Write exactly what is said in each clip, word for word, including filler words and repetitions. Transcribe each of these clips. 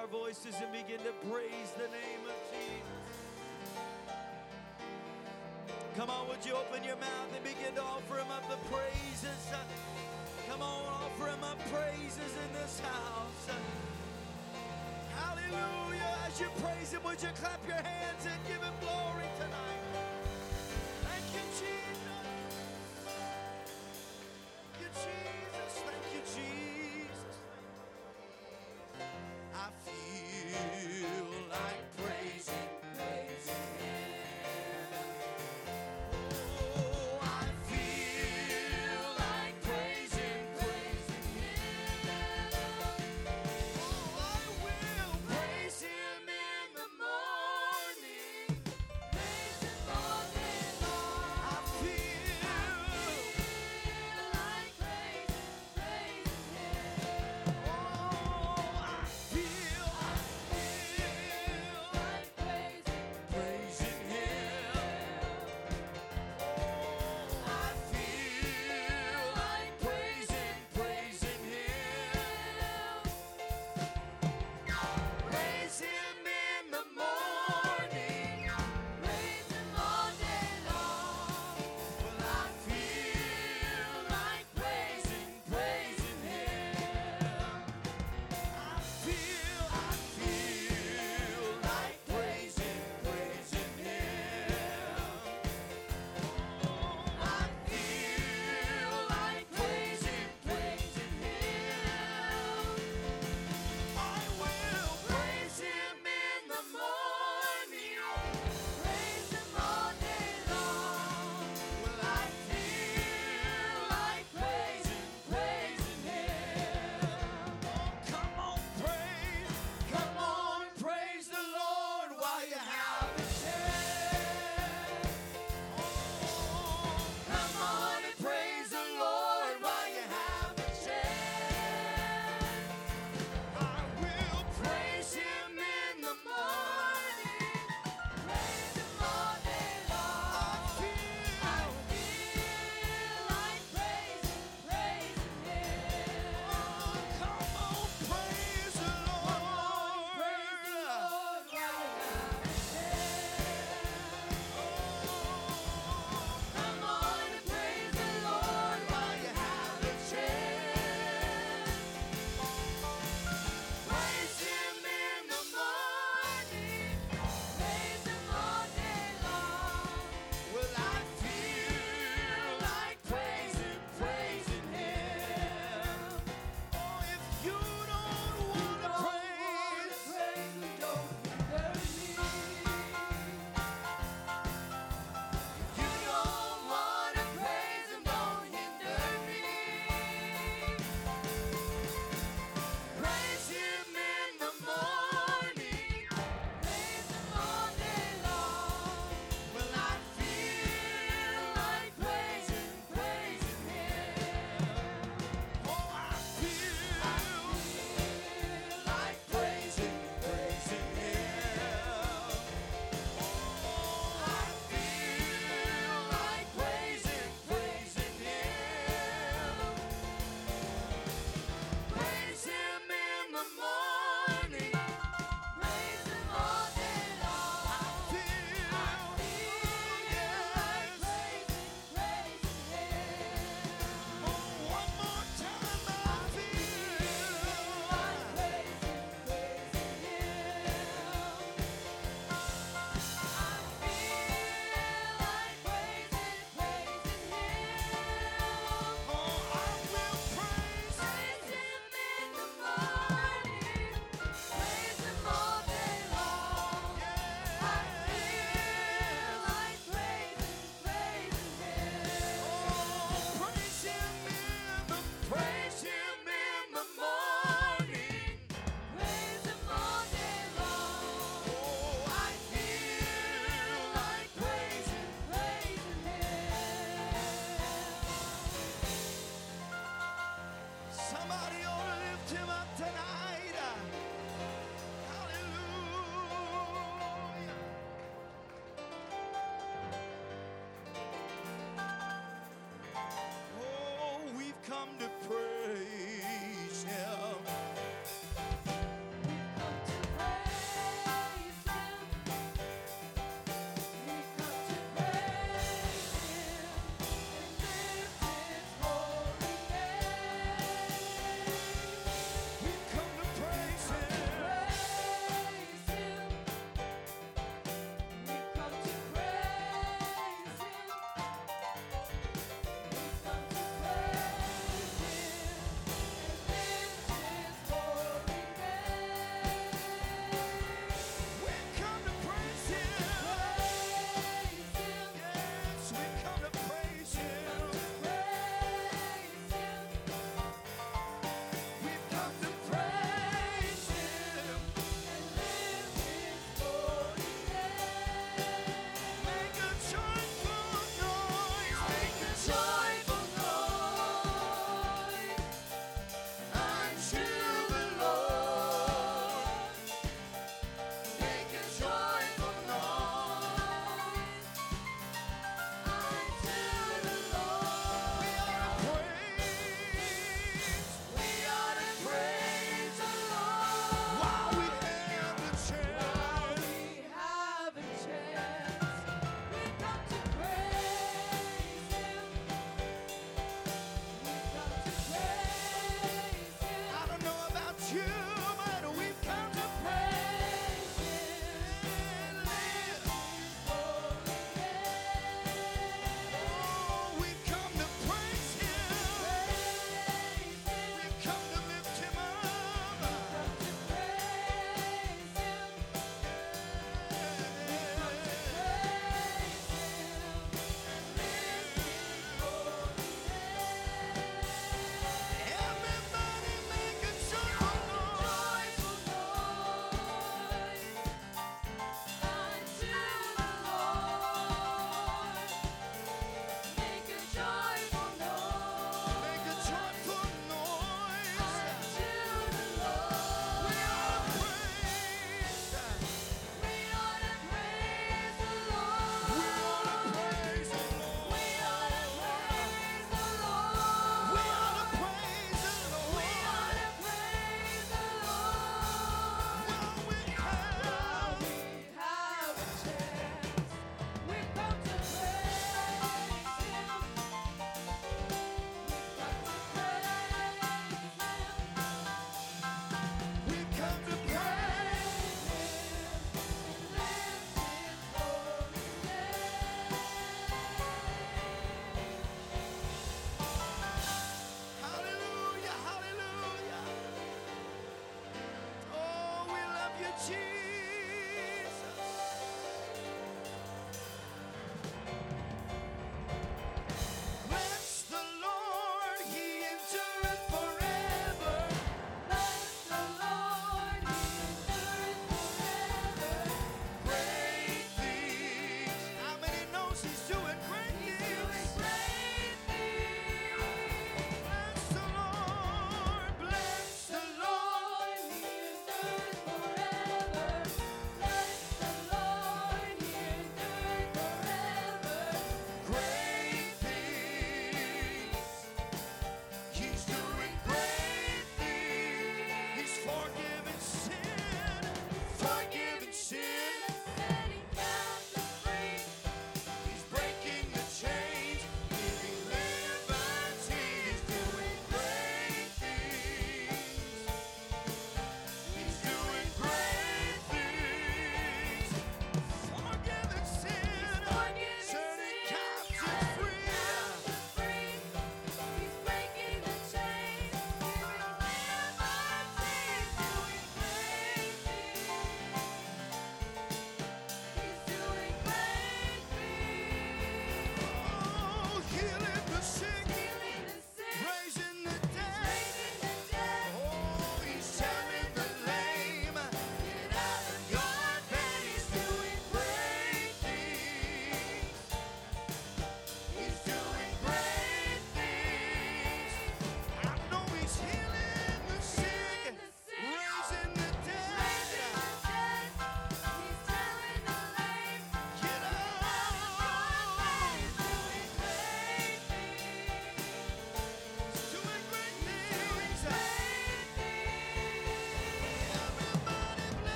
our voices and begin to praise the name of Jesus. Come on, would you open your mouth and begin to offer him up the praises? Come on, offer him up praises in this house. Hallelujah. As you praise him, would you clap your hands and give him glory tonight? Thank you, Jesus. Thank you, Jesus. Thank you, Jesus. I feel like praising, praising him. Oh, I feel like praising, praising him. Oh, I will praise him in the morning, praise him all day long. I feel like praising, praising him. Oh, I feel, I feel like praising, praising him. Oh, I feel like praising, praising him. Praise him in the morning, praise him all day long. Well, I feel like praising, praising him. I feel, I feel like praising, praising him. I feel like praising, praising him. I will praise him in the morning,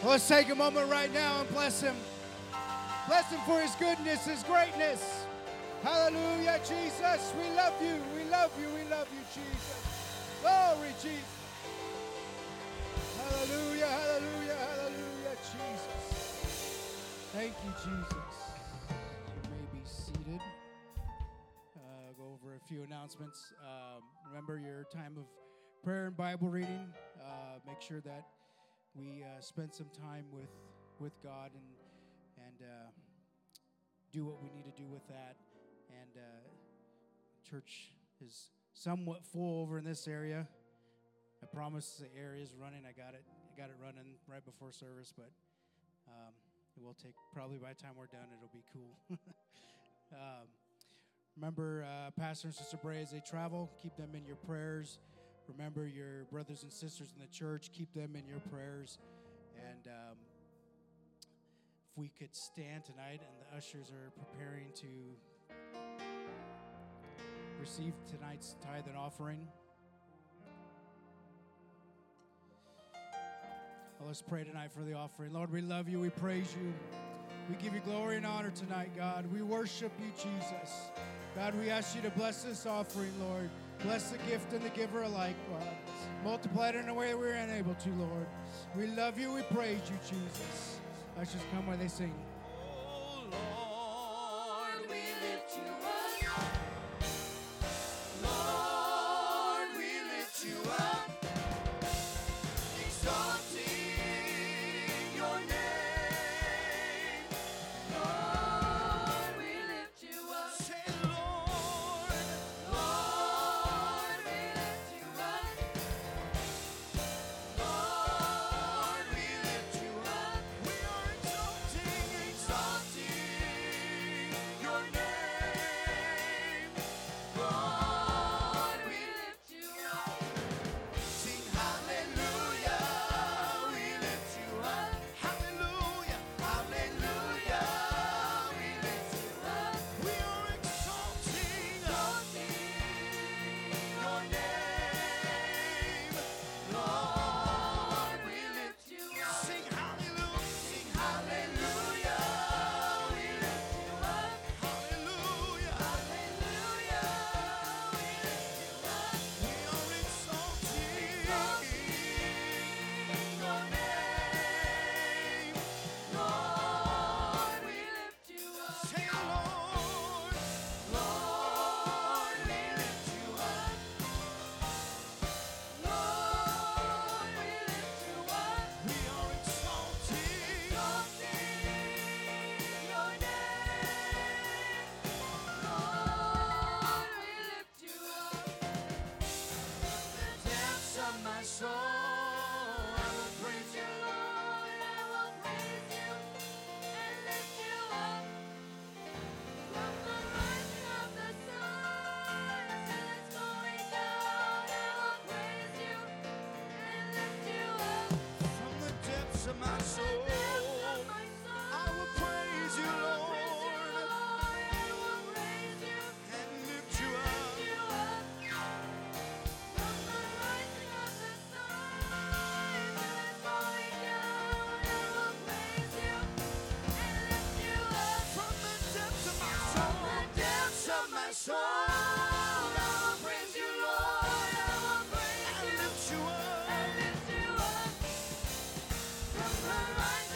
Well, let's take a moment right now and bless him. Bless him for his goodness, his greatness. Hallelujah, Jesus. We love you. We love you. We love you, Jesus. Glory, Jesus. Hallelujah, hallelujah, hallelujah, Jesus. Thank you, Jesus. You may be seated. Uh, go over a few announcements. Um, remember your time of prayer and Bible reading. Uh, make sure that we uh, spend some time with, with God and and uh, do what we need to do with that. And uh, church is somewhat full over in this area. I promise the area is running. I got it. I got it running right before service, but um, it will take probably by the time we're done, it'll be cool. um, remember, uh, Pastor and Sister Bray, as they travel, keep them in your prayers. Remember your brothers and sisters in the church. Keep them in your prayers. And um, if we could stand tonight, and the ushers are preparing to receive tonight's tithe and offering. Well, let's pray tonight for the offering. Lord, we love you. We praise you. We give you glory and honor tonight, God. We worship you, Jesus. God, we ask you to bless this offering, Lord. Bless the gift and the giver alike, God. Multiply it in a way that we're unable to, Lord. We love you. We praise you, Jesus. Let's just come while they sing. Oh, Lord, we lift you up. Lord, we lift you up. Exalting your name. Lord, we lift you up. Say, Lord, Lord, we lift you up. Lord, we lift you up. We are exalting, exalting your name. Lord, we lift you up. Sing hallelujah, we lift you up. Hallelujah, hallelujah, we lift you up. We are exalting, exalting your name. Lord, we lift you up. Sing hallelujah, sing hallelujah, we lift you up. Hallelujah, hallelujah, we lift you up. We are exalting, exalting your name. Lord, we lift you up. Say, Lord, Lord, we lift you up. Lord, we lift you up. We are exalting, exalting your name. Lord, we lift you up. The depths of my soul, I will praise you, Lord. I will praise you and lift you up. From the rising of the sun until it's going down, I will praise you and lift you up. From the depths of my soul, I will praise you, Lord, and lift you up. From the rising of the sun till it's going down, I will praise you and lift you up. From the depths of my soul, from the depths of my soul, I will praise you, Lord. I will praise you and lift you up. From the rising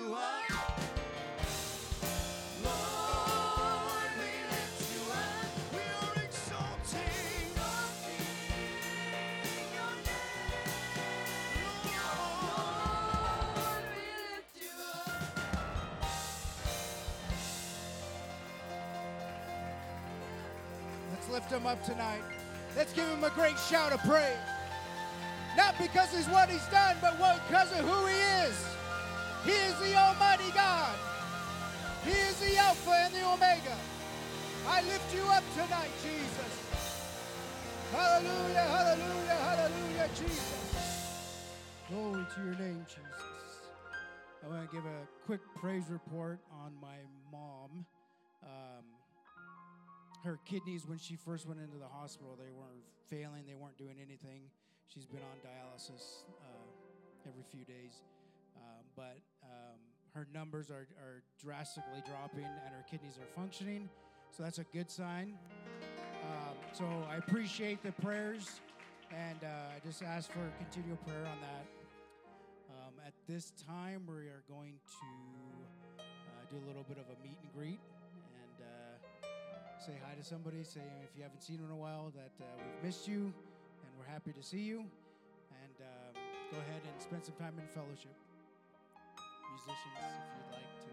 you up. Lord, we lift you up. We are exalting, exalting your name. Lord, we lift you up. Let's lift him up tonight. Let's give him a great shout of praise. Not because it's what he's done, but because of who he is. He is the Almighty God. He is the Alpha and the Omega. I lift you up tonight, Jesus. Hallelujah, hallelujah, hallelujah, Jesus. Glory to your name, Jesus. I want to give a quick praise report on my mom. Um, her kidneys, when she first went into the hospital, they weren't failing. They weren't doing anything. She's been on dialysis uh, every few days. Um, but um, her numbers are, are drastically dropping, and her kidneys are functioning. So that's a good sign. Um, so I appreciate the prayers, and uh, I just ask for continual prayer on that. Um, at this time, we are going to uh, do a little bit of a meet and greet, and uh, say hi to somebody. Say, if you haven't seen them in a while, that uh, we've missed you, and we're happy to see you. And um, go ahead and spend some time in fellowship. Musicians, if you'd like to.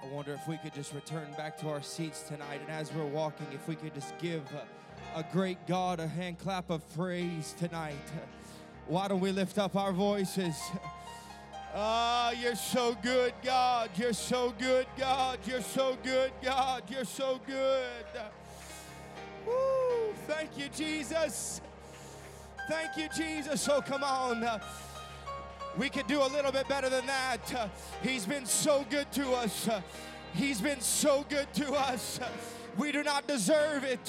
I wonder if we could just return back to our seats tonight, and as we're walking, if we could just give a, a great God a hand clap of praise tonight. Why don't we lift up our voices? Ah, you're so good, God. You're so good, God. You're so good, God. You're so good. Woo! Thank you, Jesus. Thank you, Jesus. Oh, come on. Uh, we could do a little bit better than that. Uh, he's been so good to us. Uh, he's been so good to us. Uh, we do not deserve it.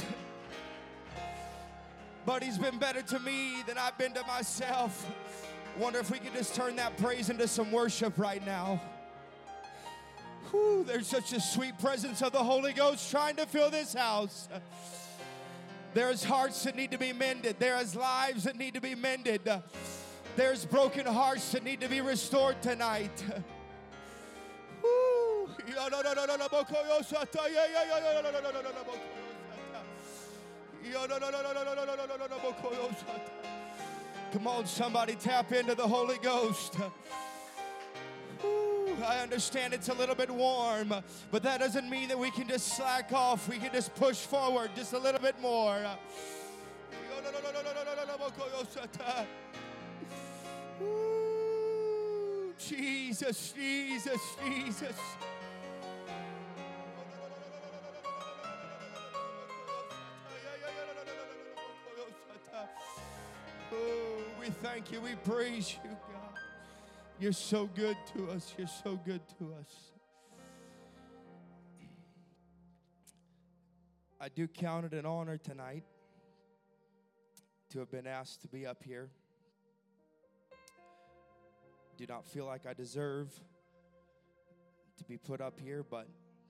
But he's been better to me than I've been to myself. Wonder if we could just turn that praise into some worship right now. Whew, there's such a sweet presence of the Holy Ghost trying to fill this house. There's hearts that need to be mended. There's lives that need to be mended. There's broken hearts that need to be restored tonight. Woo. Come on, somebody tap into the Holy Ghost. Woo, I understand it's a little bit warm, but that doesn't mean that we can just slack off. We can just push forward just a little bit more. Woo, Jesus, Jesus, Jesus. Oh, we thank you. We praise you, God. You're so good to us. You're so good to us. I do count it an honor tonight to have been asked to be up here. Do not feel like I deserve to be put up here, but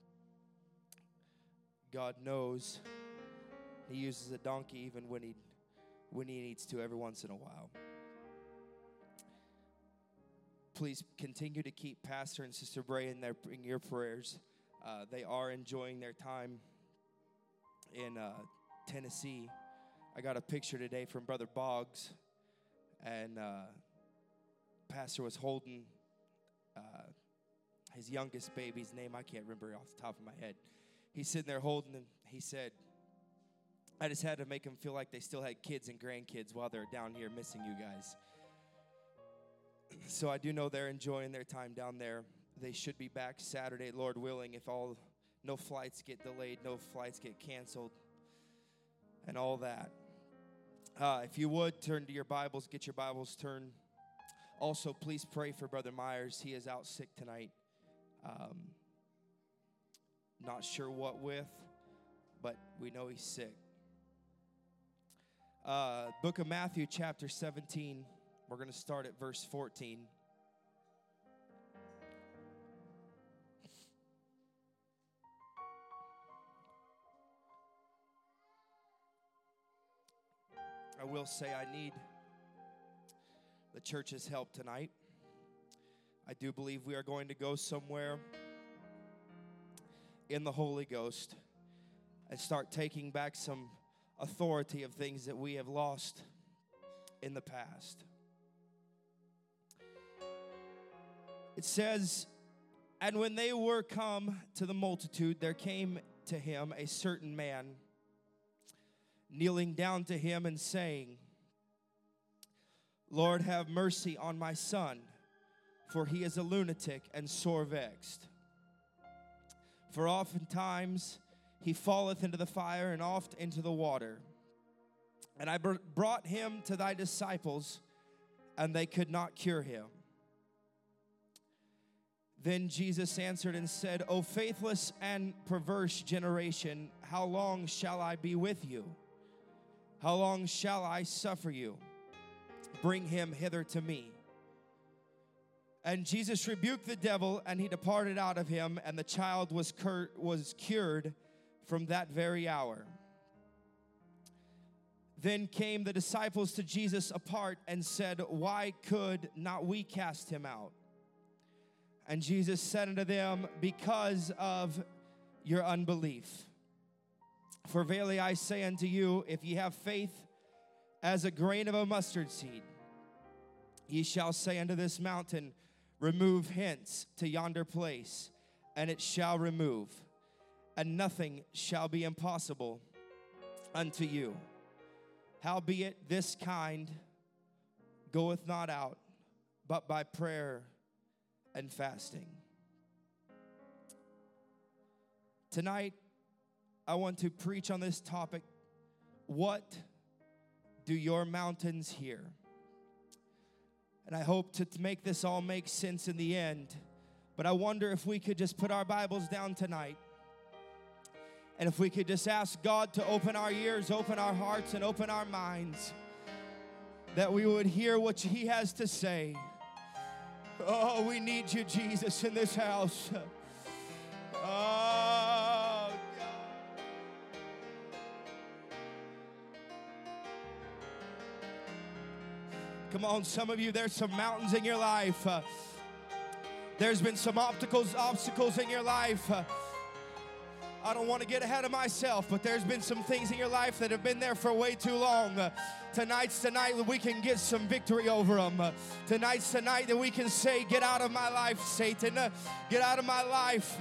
God knows He uses a donkey even when he when he needs to every once in a while. Please continue to keep Pastor and Sister Bray in, their, in your prayers. Uh, they are enjoying their time in uh, Tennessee. I got a picture today from Brother Boggs, and uh, Pastor was holding uh, his youngest baby's name. I can't remember off the top of my head. He's sitting there holding him. He said, I just had to make them feel like they still had kids and grandkids while they're down here missing you guys. So I do know they're enjoying their time down there. They should be back Saturday, Lord willing, if all no flights get delayed, no flights get canceled, and all that. Uh, if you would, turn to your Bibles, get your Bibles turned. Also, please pray for Brother Myers. He is out sick tonight. Um, not sure what with, but we know he's sick. Uh, Book of Matthew, chapter seventeen. We're going to start at verse fourteen. I will say I need the church's help tonight. I do believe we are going to go somewhere in the Holy Ghost and start taking back some authority of things that we have lost in the past. It says, and when they were come to the multitude, there came to him a certain man, kneeling down to him and saying, Lord, have mercy on my son, for he is a lunatic and sore vexed. For oftentimes he falleth into the fire and oft into the water. And I br- brought him to thy disciples, and they could not cure him. Then Jesus answered and said, O faithless and perverse generation, how long shall I be with you? How long shall I suffer you? Bring him hither to me. And Jesus rebuked the devil, and he departed out of him, and the child was cur- was cured from that very hour. Then came the disciples to Jesus apart and said, Why could not we cast him out? And Jesus said unto them, Because of your unbelief. For verily I say unto you, if ye have faith as a grain of a mustard seed, ye shall say unto this mountain, Remove hence to yonder place, and it shall remove, and nothing shall be impossible unto you. Howbeit this kind goeth not out, but by prayer and fasting. Tonight, I want to preach on this topic. What do your mountains hear? And I hope to make this all make sense in the end. But I wonder if we could just put our Bibles down tonight. And if we could just ask God to open our ears, open our hearts, and open our minds, that we would hear what He has to say. Oh, we need you, Jesus, in this house. Oh, God. Come on, some of you, there's some mountains in your life. Uh, there's been some obstacles, obstacles in your life. Uh, I don't want to get ahead of myself, but there's been some things in your life that have been there for way too long. Uh, tonight's the night that we can get some victory over them. Uh, tonight's the night that we can say, get out of my life, Satan. Uh, get out of my life.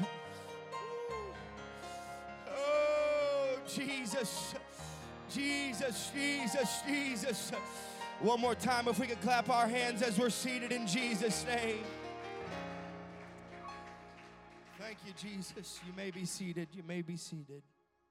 Oh, Jesus. Jesus, Jesus, Jesus. One more time, if we could clap our hands as we're seated in Jesus' name. Thank you, Jesus. You may be seated. You may be seated.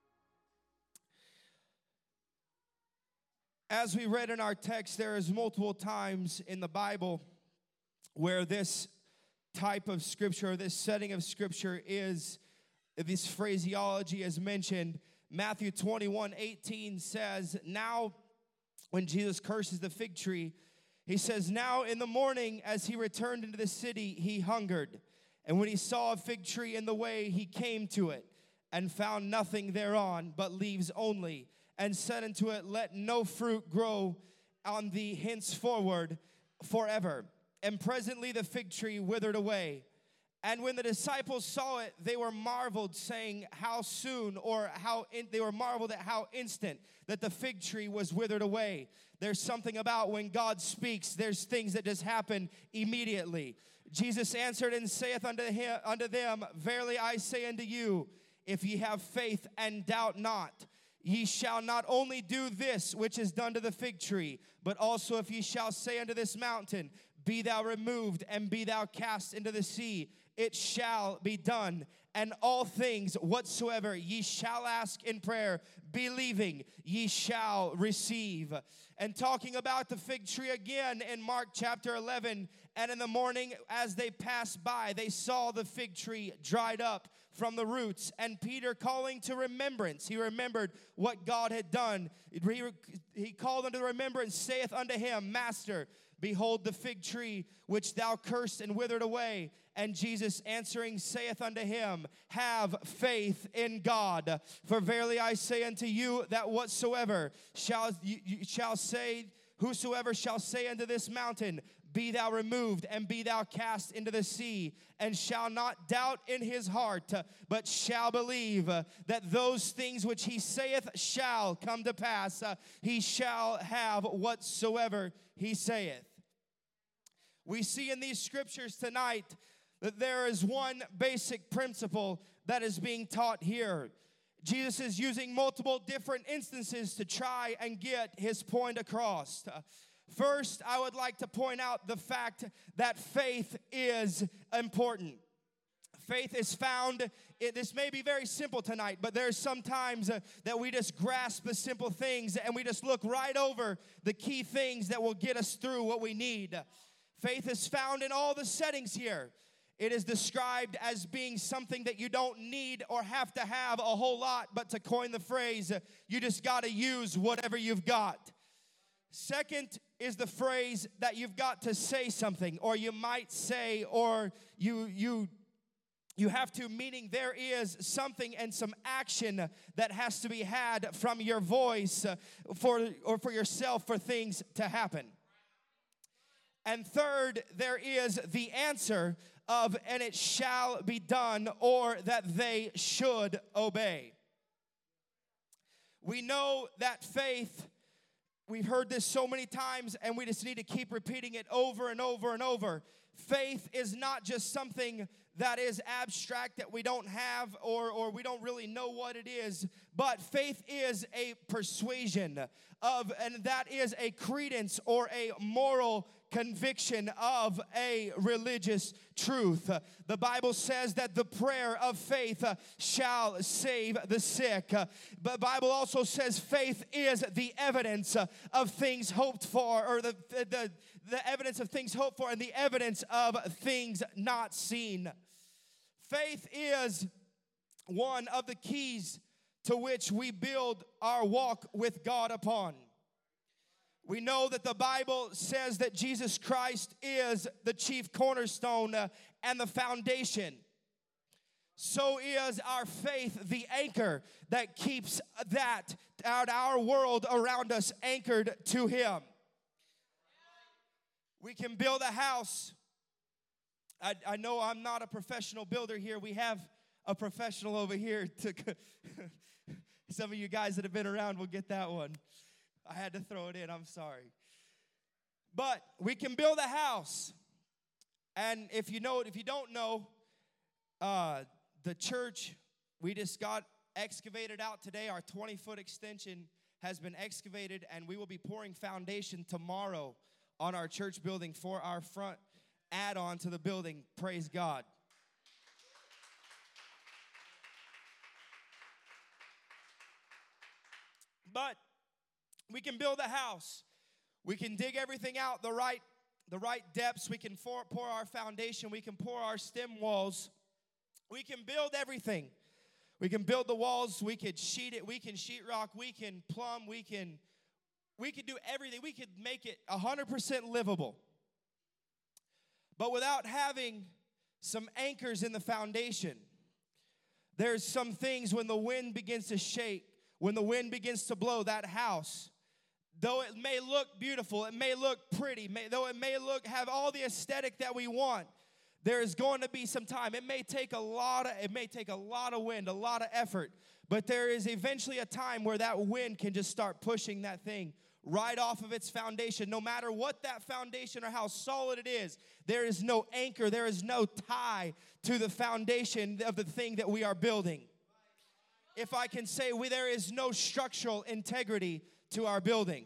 As we read in our text, there is multiple times in the Bible where this type of scripture, this setting of scripture is, this phraseology is mentioned. Matthew twenty-one eighteen says, now when Jesus curses the fig tree, he says, now in the morning as he returned into the city, he hungered. And when he saw a fig tree in the way, he came to it and found nothing thereon but leaves only, and said unto it, let no fruit grow on thee henceforward forever. And presently the fig tree withered away. And when the disciples saw it, they were marveled, saying, how soon, or how in, they were marveled at how instant that the fig tree was withered away. There's something about when God speaks, there's things that just happen immediately. Jesus answered and saith unto him, unto them, verily I say unto you, if ye have faith and doubt not, ye shall not only do this which is done to the fig tree, but also if ye shall say unto this mountain, be thou removed and be thou cast into the sea, it shall be done. And all things whatsoever ye shall ask in prayer, believing, ye shall receive. And talking about the fig tree again in Mark chapter eleven, and in the morning as they passed by, they saw the fig tree dried up from the roots. And Peter calling to remembrance, he remembered what God had done. He, he called unto remembrance, saith unto him, Master, behold the fig tree which thou cursed and withered away. And Jesus answering saith unto him, have faith in God. For verily I say unto you that whatsoever shall you, you shall say, whosoever shall say unto this mountain, be thou removed and be thou cast into the sea, and shall not doubt in his heart, but shall believe uh, that those things which he saith shall come to pass, uh, he shall have whatsoever he saith. We see in these scriptures tonight that there is one basic principle that is being taught here. Jesus is using multiple different instances to try and get his point across. Uh, First, I would like to point out the fact that faith is important. Faith is found, it, this may be very simple tonight, but there's sometimes uh, that we just grasp the simple things and we just look right over the key things that will get us through what we need. Faith is found in all the settings here. It is described as being something that you don't need or have to have a whole lot, but to coin the phrase, you just got to use whatever you've got. Second is the phrase that you've got to say something, or you might say, or you you you have to, meaning there is something and some action that has to be had from your voice for or for yourself for things to happen. And third, there is the answer of, and it shall be done, or that they should obey. We know that faith, we've heard this so many times, and we just need to keep repeating it over and over and over. Faith is not just something that is abstract, that we don't have, or, or we don't really know what it is. But faith is a persuasion of, and that is a credence or a moral conviction of a religious truth. The Bible says that the prayer of faith uh, shall save the sick. Uh, but the Bible also says faith is the evidence uh, of things hoped for, or the, the, the evidence of things hoped for and the evidence of things not seen. Faith is one of the keys to which we build our walk with God upon. We know that the Bible says that Jesus Christ is the chief cornerstone uh, and the foundation. So is our faith the anchor that keeps that out our world around us anchored to Him. We can build a house. I, I know I'm not a professional builder here. We have a professional over here. To some of you guys that have been around will get that one. I had to throw it in. I'm sorry. But we can build a house. And if you know, if you don't know, uh, the church, we just got excavated out today. Our twenty-foot extension has been excavated, and we will be pouring foundation tomorrow on our church building for our front add-on to the building. Praise God. But we can build a house. We can dig everything out the right, the right depths. We can pour, pour our foundation. We can pour our stem walls. We can build everything. We can build the walls. We could sheet it. We can sheetrock. We can plumb. We can, we can do everything. We could make it one hundred percent livable. But without having some anchors in the foundation, there's some things when the wind begins to shake, when the wind begins to blow, that house, though it may look beautiful, it may look pretty, may, though it may look have all the aesthetic that we want, there is going to be some time. It may take a lot of it may take a lot of wind, a lot of effort, but there is eventually a time where that wind can just start pushing that thing right off of its foundation. No matter what that foundation or how solid it is, there is no anchor, there is no tie to the foundation of the thing that we are building. If I can say, we, there is no structural integrity to our building.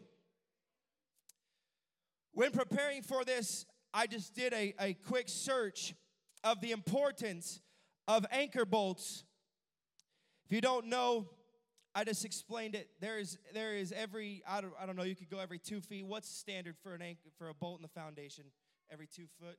When preparing for this, I just did a, a quick search of the importance of anchor bolts. If you don't know, I just explained it. There is there is every, I don't, I don't know, you could go every two feet. What's standard for an anchor, for a bolt in the foundation? Every two foot?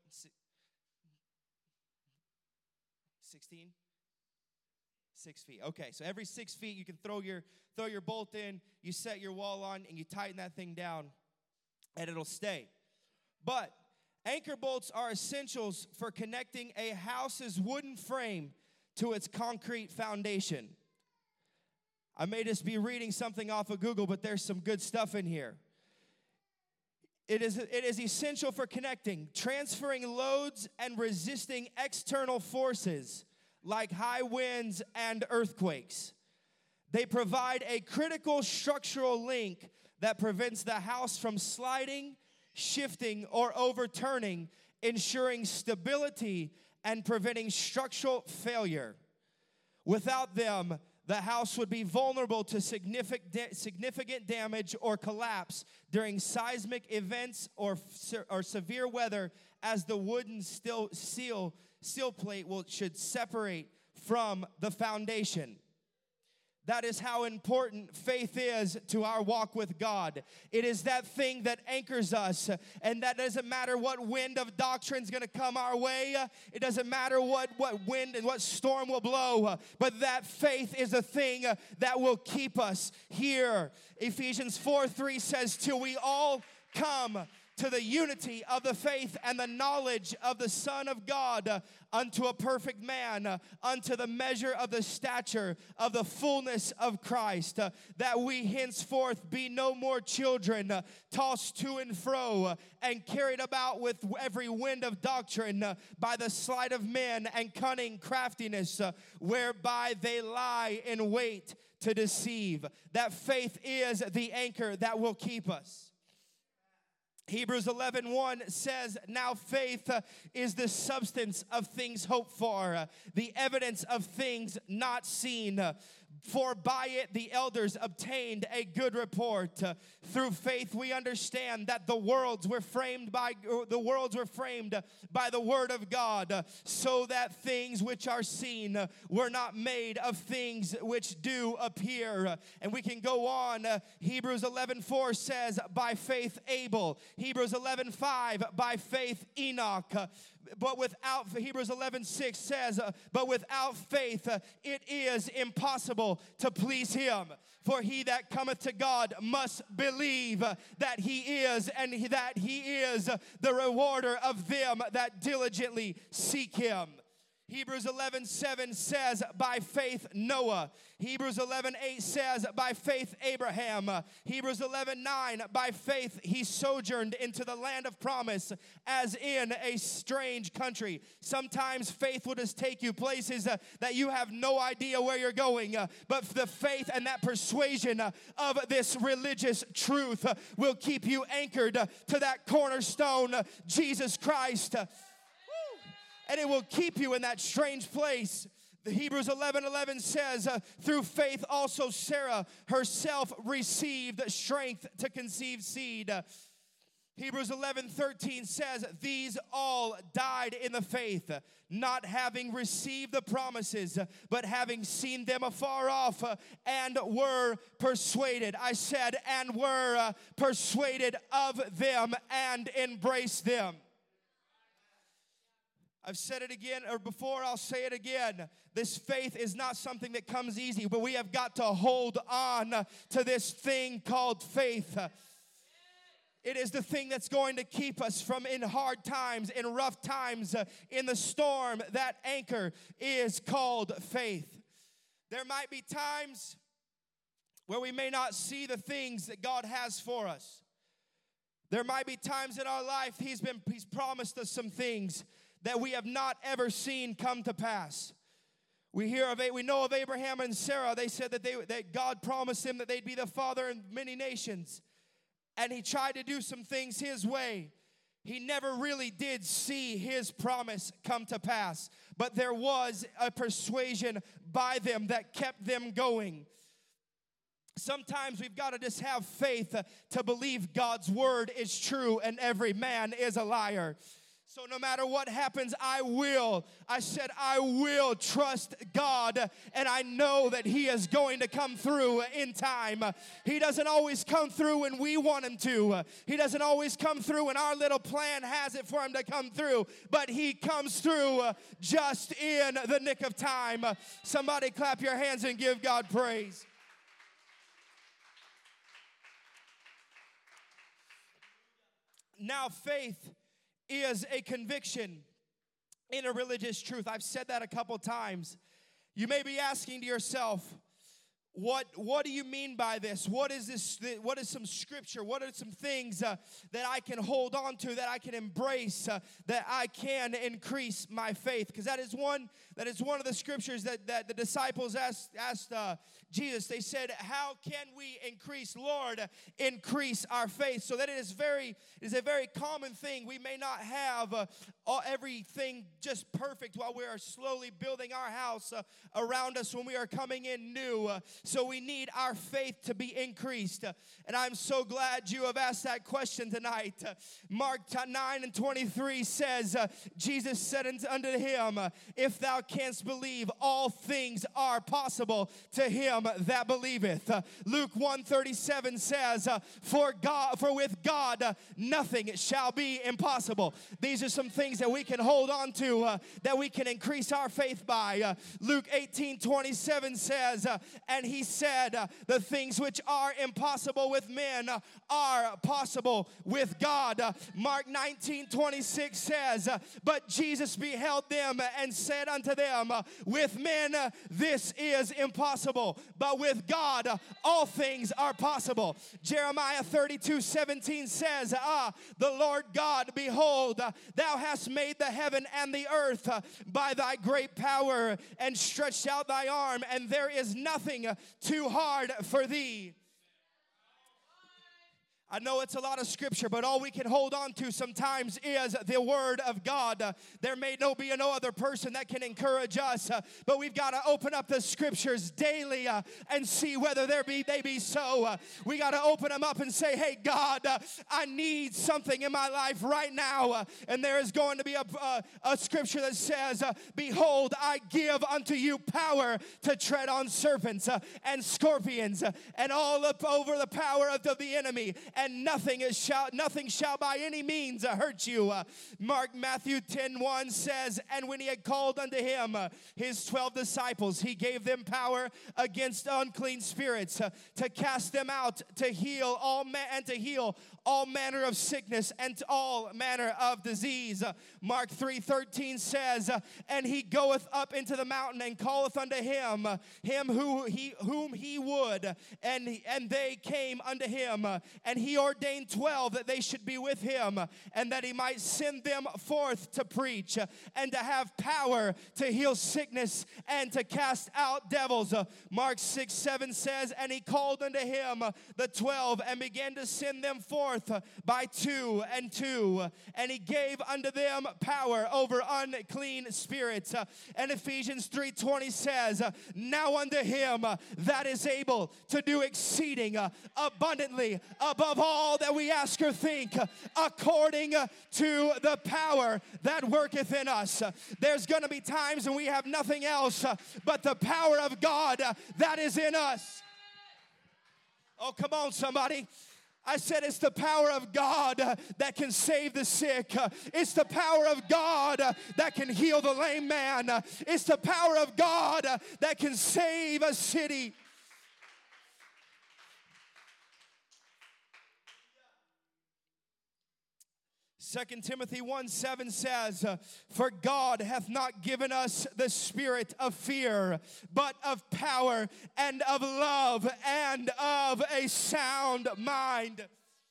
sixteen? Six feet. Okay, so every six feet you can throw your throw your bolt in, you set your wall on, and you tighten that thing down, and it'll stay. But anchor bolts are essentials for connecting a house's wooden frame to its concrete foundation. I may just be reading something off of Google, but there's some good stuff in here. It is, it is essential for connecting, transferring loads, and resisting external forces like high winds and earthquakes. They provide a critical structural link that prevents the house from sliding, shifting, or overturning, ensuring stability and preventing structural failure. Without them, the house would be vulnerable to significant, significant damage or collapse during seismic events or, or severe weather, as the wooden steel, seal, steel plate will, should separate from the foundation. That is how important faith is to our walk with God. It is that thing that anchors us, and that doesn't matter what wind of doctrine is going to come our way. It doesn't matter what, what wind and what storm will blow, but that faith is a thing that will keep us here. Ephesians four three says, till we all come to the unity of the faith and the knowledge of the Son of God, uh, unto a perfect man, uh, unto the measure of the stature of the fullness of Christ, uh, that we henceforth be no more children, uh, tossed to and fro, uh, and carried about with every wind of doctrine, uh, by the sleight of men and cunning craftiness, uh, whereby they lie in wait to deceive. That faith is the anchor that will keep us. Hebrews eleven one says, now faith uh, is the substance of things hoped for, uh, the evidence of things not seen. Uh, For by it the elders obtained a good report. Uh, through faith we understand that the worlds were framed by the worlds were framed by the word of God, uh, so that things which are seen uh, were not made of things which do appear. Uh, and we can go on. Uh, Hebrews eleven four says, by faith Abel. Hebrews eleven five, by faith Enoch. Uh, But without, Hebrews eleven six says, uh, but without faith uh, it is impossible to please him. For he that cometh to God must believe uh, that he is, and he, that he is uh, the rewarder of them that diligently seek him. Hebrews eleven seven says, by faith Noah. Hebrews eleven eight says, by faith Abraham. Uh, Hebrews eleven nine, by faith he sojourned into the land of promise as in a strange country. Sometimes faith will just take you places uh, that you have no idea where you're going. Uh, but the faith and that persuasion uh, of this religious truth uh, will keep you anchored uh, to that cornerstone, uh, Jesus Christ. Uh, And it will keep you in that strange place. The Hebrews eleven eleven says, uh, through faith also Sarah herself received strength to conceive seed. Uh, Hebrews eleven thirteen says, these all died in the faith, not having received the promises, but having seen them afar off, uh, and were persuaded. I said, and were uh, persuaded of them and embraced them. I've said it again, or before, I'll say it again. This faith is not something that comes easy, but we have got to hold on to this thing called faith. It is the thing that's going to keep us from, in hard times, in rough times, uh, in the storm. That anchor is called faith. There might be times where we may not see the things that God has for us. There might be times in our life He's been He's promised us some things that we have not ever seen come to pass. We hear of we know of Abraham and Sarah. They said that they that God promised him that they'd be the father of many nations. And he tried to do some things his way. He never really did see his promise come to pass. But there was a persuasion by them that kept them going. Sometimes we've got to just have faith to believe God's word is true and every man is a liar. So no matter what happens, I will. I said, I will trust God, and I know that He is going to come through in time. He doesn't always come through when we want Him to. He doesn't always come through when our little plan has it for Him to come through, but He comes through just in the nick of time. Somebody clap your hands and give God praise. Now faith is a conviction in a religious truth. I've said that a couple times. You may be asking to yourself, what, what do you mean by this? What is this? What is some scripture? What are some things uh, that I can hold on to, that I can embrace, uh, that I can increase my faith? Because that is one that is one of the scriptures that, that the disciples asked, asked uh, Jesus. They said, how can we increase? Lord, increase our faith. So that it is very, it is a very common thing. We may not have uh, all, everything just perfect while we are slowly building our house uh, around us when we are coming in new. Uh, so we need our faith to be increased. Uh, and I'm so glad you have asked that question tonight. Uh, Mark nine and twenty-three says, uh, Jesus said unto him, uh, if thou canst believe, all things are possible to him that believeth. Uh, Luke one thirty-seven says, uh, for God, for with God uh, nothing shall be impossible. These are some things that we can hold on to, uh, that we can increase our faith by. Uh, Luke eighteen twenty-seven says, uh, and he said, uh, the things which are impossible with men uh, are possible with God. Uh, Mark nineteen twenty-six says, uh, but Jesus beheld them and said unto them, uh, with men uh, this is impossible, but with God uh, all things are possible. Jeremiah thirty-two seventeen says, ah, the Lord God, behold, uh, thou hast made the heaven and the earth uh, by thy great power, and stretched out thy arm, and there is nothing uh, too hard for thee. I know it's a lot of scripture, but all we can hold on to sometimes is the word of God. Uh, there may no be no other person that can encourage us, uh, but we've got to open up the scriptures daily uh, and see whether there be they be so. Uh, we got to open them up and say, hey, God, uh, I need something in my life right now. Uh, and there is going to be a, a, a scripture that says, uh, behold, I give unto you power to tread on serpents uh, and scorpions uh, and all up over the power of the, the enemy. And nothing is shall nothing shall by any means uh, hurt you. Uh, Mark Matthew ten one says, and when he had called unto him uh, his twelve disciples, he gave them power against unclean spirits uh, to cast them out, to heal all ma- and to heal all manner of sickness and all manner of disease. Uh, Mark three thirteen says, uh, and he goeth up into the mountain and calleth unto him uh, him who he whom he would, and and they came unto him, uh, and he ordained twelve that they should be with him, uh, and that he might send them forth to preach uh, and to have power to heal sickness and to cast out devils. Uh, Mark six seven says, and he called unto him uh, the twelve and began to send them forth by two and two, and he gave unto them power over unclean spirits. Uh, and Ephesians three twenty says, uh, now unto him uh, that is able to do exceeding uh, abundantly above all that we ask or think, uh, according uh, to the power that worketh in us. Uh, there's going to be times when we have nothing else uh, but the power of God uh, that is in us. Oh, come on, somebody. I said it's the power of God uh, that can save the sick. Uh, it's the power of God uh, that can heal the lame man. Uh, it's the power of God uh, that can save a city. Second Timothy one seven says, uh, for God hath not given us the spirit of fear, but of power and of love and of a sound mind.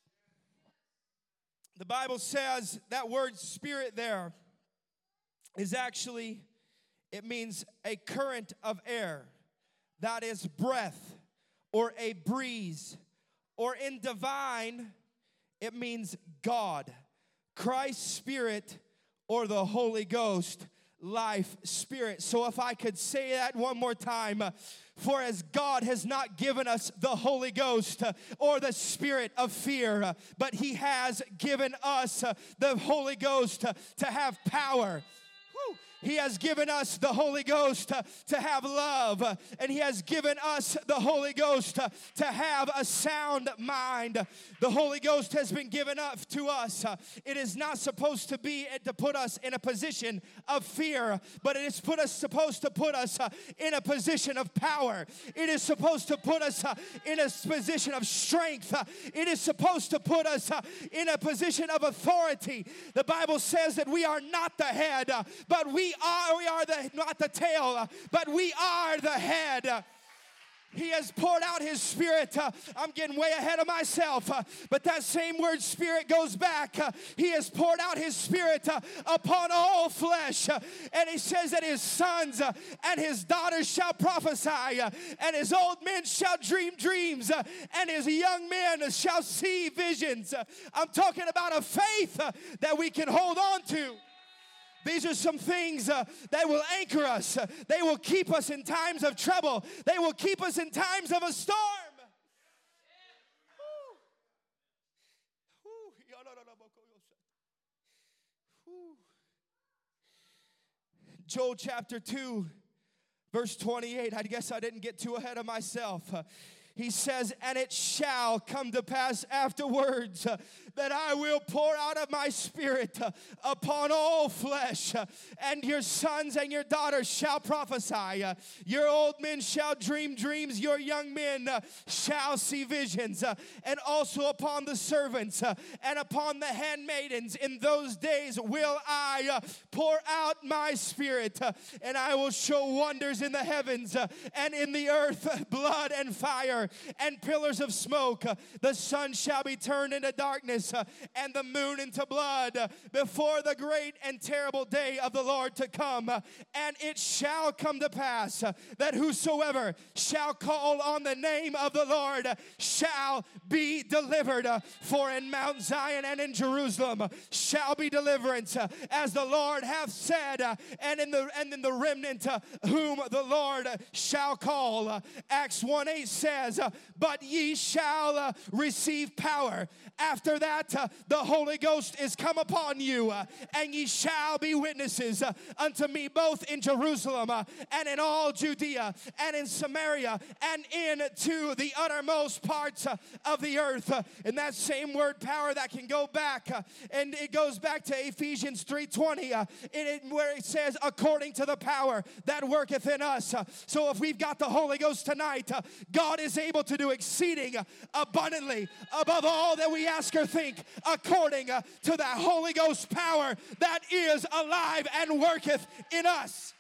The Bible says that word spirit there is actually, it means a current of air. That is breath or a breeze. Or in divine, it means God. Christ's Spirit or the Holy Ghost, life, Spirit. So if I could say that one more time, uh, for as God has not given us the Holy Ghost uh, or the spirit of fear, uh, but he has given us uh, the Holy Ghost uh, to have power. Woo. He has given us the Holy Ghost uh, to have love, uh, and he has given us the Holy Ghost uh, to have a sound mind. The Holy Ghost has been given up to us. Uh, it is not supposed to be uh, to put us in a position of fear, but it is put us supposed to put us uh, in a position of power. It is supposed to put us uh, in a position of strength. Uh, it is supposed to put us uh, in a position of authority. The Bible says that we are not the head, uh, but we are we are the not the tail, uh, but we are the head. Uh, He has poured out his spirit. Uh, I'm getting way ahead of myself. Uh, but that same word spirit goes back. Uh, he has poured out his spirit uh, upon all flesh. Uh, and he says that his sons uh, and his daughters shall prophesy. Uh, and his old men shall dream dreams. Uh, and his young men shall see visions. Uh, I'm talking about a faith uh, that we can hold on to. These are some things uh, that will anchor us. Uh, they will keep us in times of trouble. They will keep us in times of a storm. Joel chapter two, verse twenty-eight. I guess I didn't get too ahead of myself. Uh, He says, and it shall come to pass afterwards uh, that I will pour out of my spirit uh, upon all flesh, uh, and your sons and your daughters shall prophesy. Uh, your old men shall dream dreams, your young men uh, shall see visions, uh, and also upon the servants uh, and upon the handmaidens in those days will I uh, pour out my spirit, uh, and I will show wonders in the heavens uh, and in the earth, uh, blood and fire. fire and pillars of smoke. Uh, The sun shall be turned into darkness uh, and the moon into blood uh, before the great and terrible day of the Lord to come. Uh, And it shall come to pass uh, that whosoever shall call on the name of the Lord uh, shall be delivered. Uh, For in Mount Zion and in Jerusalem uh, shall be deliverance, uh, as the Lord hath said, uh, and in the and in the remnant uh, whom the Lord uh, shall call. Uh, Acts one eight says, uh, but ye shall uh, receive power. After that, uh, the Holy Ghost is come upon you, uh, and ye shall be witnesses uh, unto me both in Jerusalem uh, and in all Judea and in Samaria and into the uttermost parts uh, of the earth. Uh, and that same word power that can go back, uh, and it goes back to Ephesians three twenty, uh, in it, where it says, according to the power that worketh in us. Uh, so if we've got the Holy Ghost tonight, uh, God is able to do exceeding uh, abundantly above all that we ask or think, according uh, to that Holy Ghost power that is alive and worketh in us.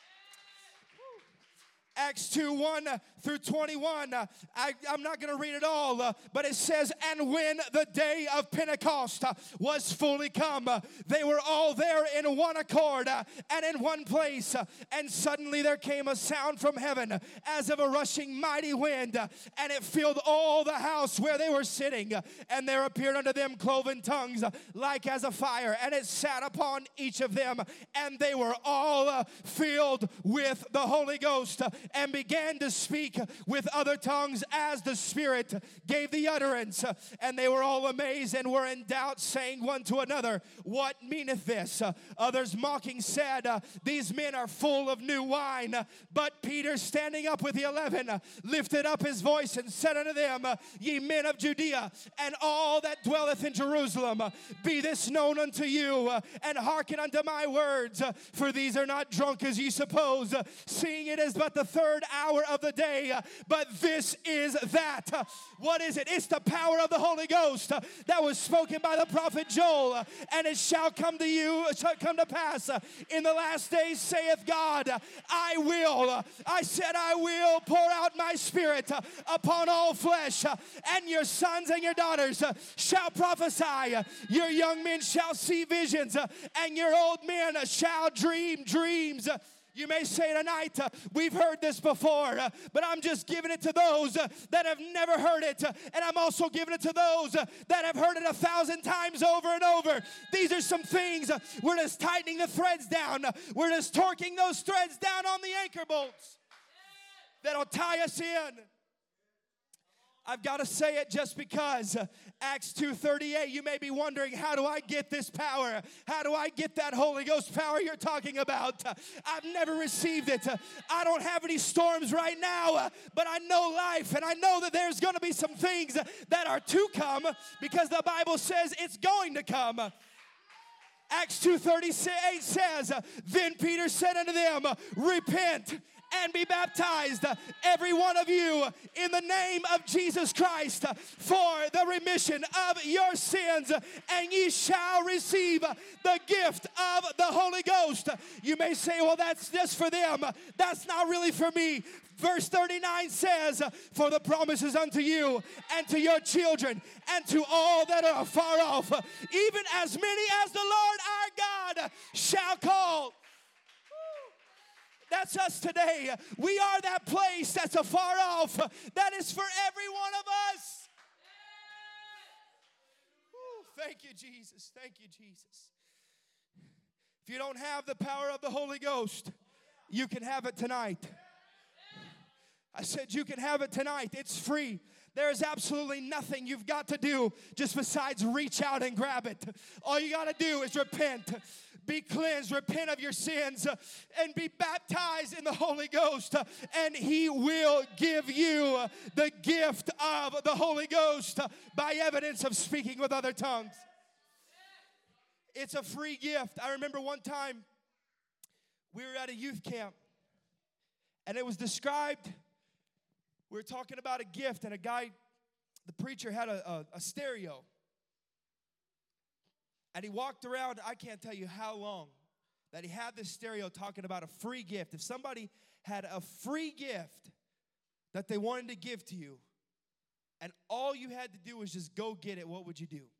Acts two one through twenty-one. Uh, I, I'm not going to read it all, uh, but it says, and when the day of Pentecost uh, was fully come, uh, they were all there in one accord uh, and in one place. Uh, and suddenly there came a sound from heaven uh, as of a rushing mighty wind, uh, and it filled all the house where they were sitting. Uh, and there appeared unto them cloven tongues uh, like as a fire, and it sat upon each of them. And they were all uh, filled with the Holy Ghost uh, and began to speak with other tongues as the Spirit gave the utterance. And they were all amazed and were in doubt, saying one to another, what meaneth this? Uh, others mocking said, uh, these men are full of new wine. Uh, but Peter, standing up with the eleven, uh, lifted up his voice and said unto them, uh, ye men of Judea, and all that dwelleth in Jerusalem, uh, be this known unto you, uh, and hearken unto my words, uh, for these are not drunk as ye suppose, uh, seeing it is but the third hour of the day, uh, but this is that. Uh, what is it? It's the power of the Holy Ghost uh, that was spoken by the prophet Joel, uh, and it shall come to you, uh, shall come to pass uh, in the last days, saith God, uh, I will, uh, I said I will pour out my Spirit uh, upon all flesh, uh, and your sons and your daughters uh, shall prophesy, uh, your young men shall see visions, uh, and your old men uh, shall dream dreams. Uh, You may say tonight, uh, we've heard this before, uh, but I'm just giving it to those uh, that have never heard it, uh, and I'm also giving it to those uh, that have heard it a thousand times over and over. These are some things, uh, we're just tightening the threads down. Uh, we're just torquing those threads down on the anchor bolts that'll tie us in. I've got to say it just because uh, Acts two thirty-eight, you may be wondering, how do I get this power? How do I get that Holy Ghost power you're talking about? Uh, I've never received it. Uh, I don't have any storms right now, uh, but I know life, and I know that there's going to be some things uh, that are to come, because the Bible says it's going to come. Acts two thirty-eight says, uh, then Peter said unto them, repent and be baptized, every one of you, in the name of Jesus Christ, for the remission of your sins, and ye shall receive the gift of the Holy Ghost. You may say, well, that's just for them. That's not really for me. Verse thirty-nine says, for the promises unto you and to your children and to all that are far off, even as many as the Lord our God shall call. That's us today. We are that place that's afar off. That is for every one of us. Ooh, thank you, Jesus. Thank you, Jesus. If you don't have the power of the Holy Ghost, you can have it tonight. I said you can have it tonight. It's free. There is absolutely nothing you've got to do just besides reach out and grab it. All you got to do is repent. Be cleansed, repent of your sins, uh, and be baptized in the Holy Ghost, uh, and He will give you uh, the gift of the Holy Ghost uh, by evidence of speaking with other tongues. It's a free gift. I remember one time we were at a youth camp, and it was described, we were talking about a gift, and a guy, the preacher had a, a, a stereo. And he walked around, I can't tell you how long, that he had this stereo talking about a free gift. If somebody had a free gift that they wanted to give to you, and all you had to do was just go get it, what would you do?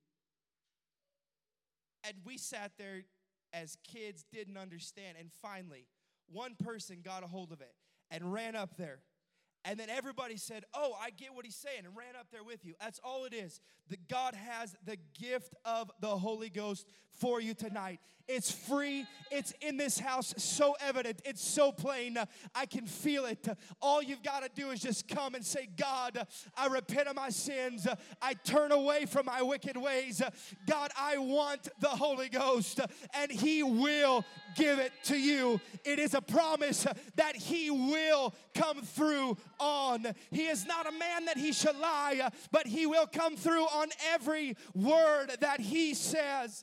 And we sat there as kids, didn't understand. And finally, one person got a hold of it and ran up there. And then everybody said, oh, I get what he's saying, and ran up there with you. That's all it is. That God has the gift of the Holy Ghost for you tonight. It's free. It's in this house, so evident. It's so plain. Uh, I can feel it. Uh, all you've got to do is just come and say, God, uh, I repent of my sins. Uh, I turn away from my wicked ways. Uh, God, I want the Holy Ghost, uh, and He will give it to you. It is a promise uh, that He will come through on. He is not a man that He should lie, uh, but He will come through on every word that He says.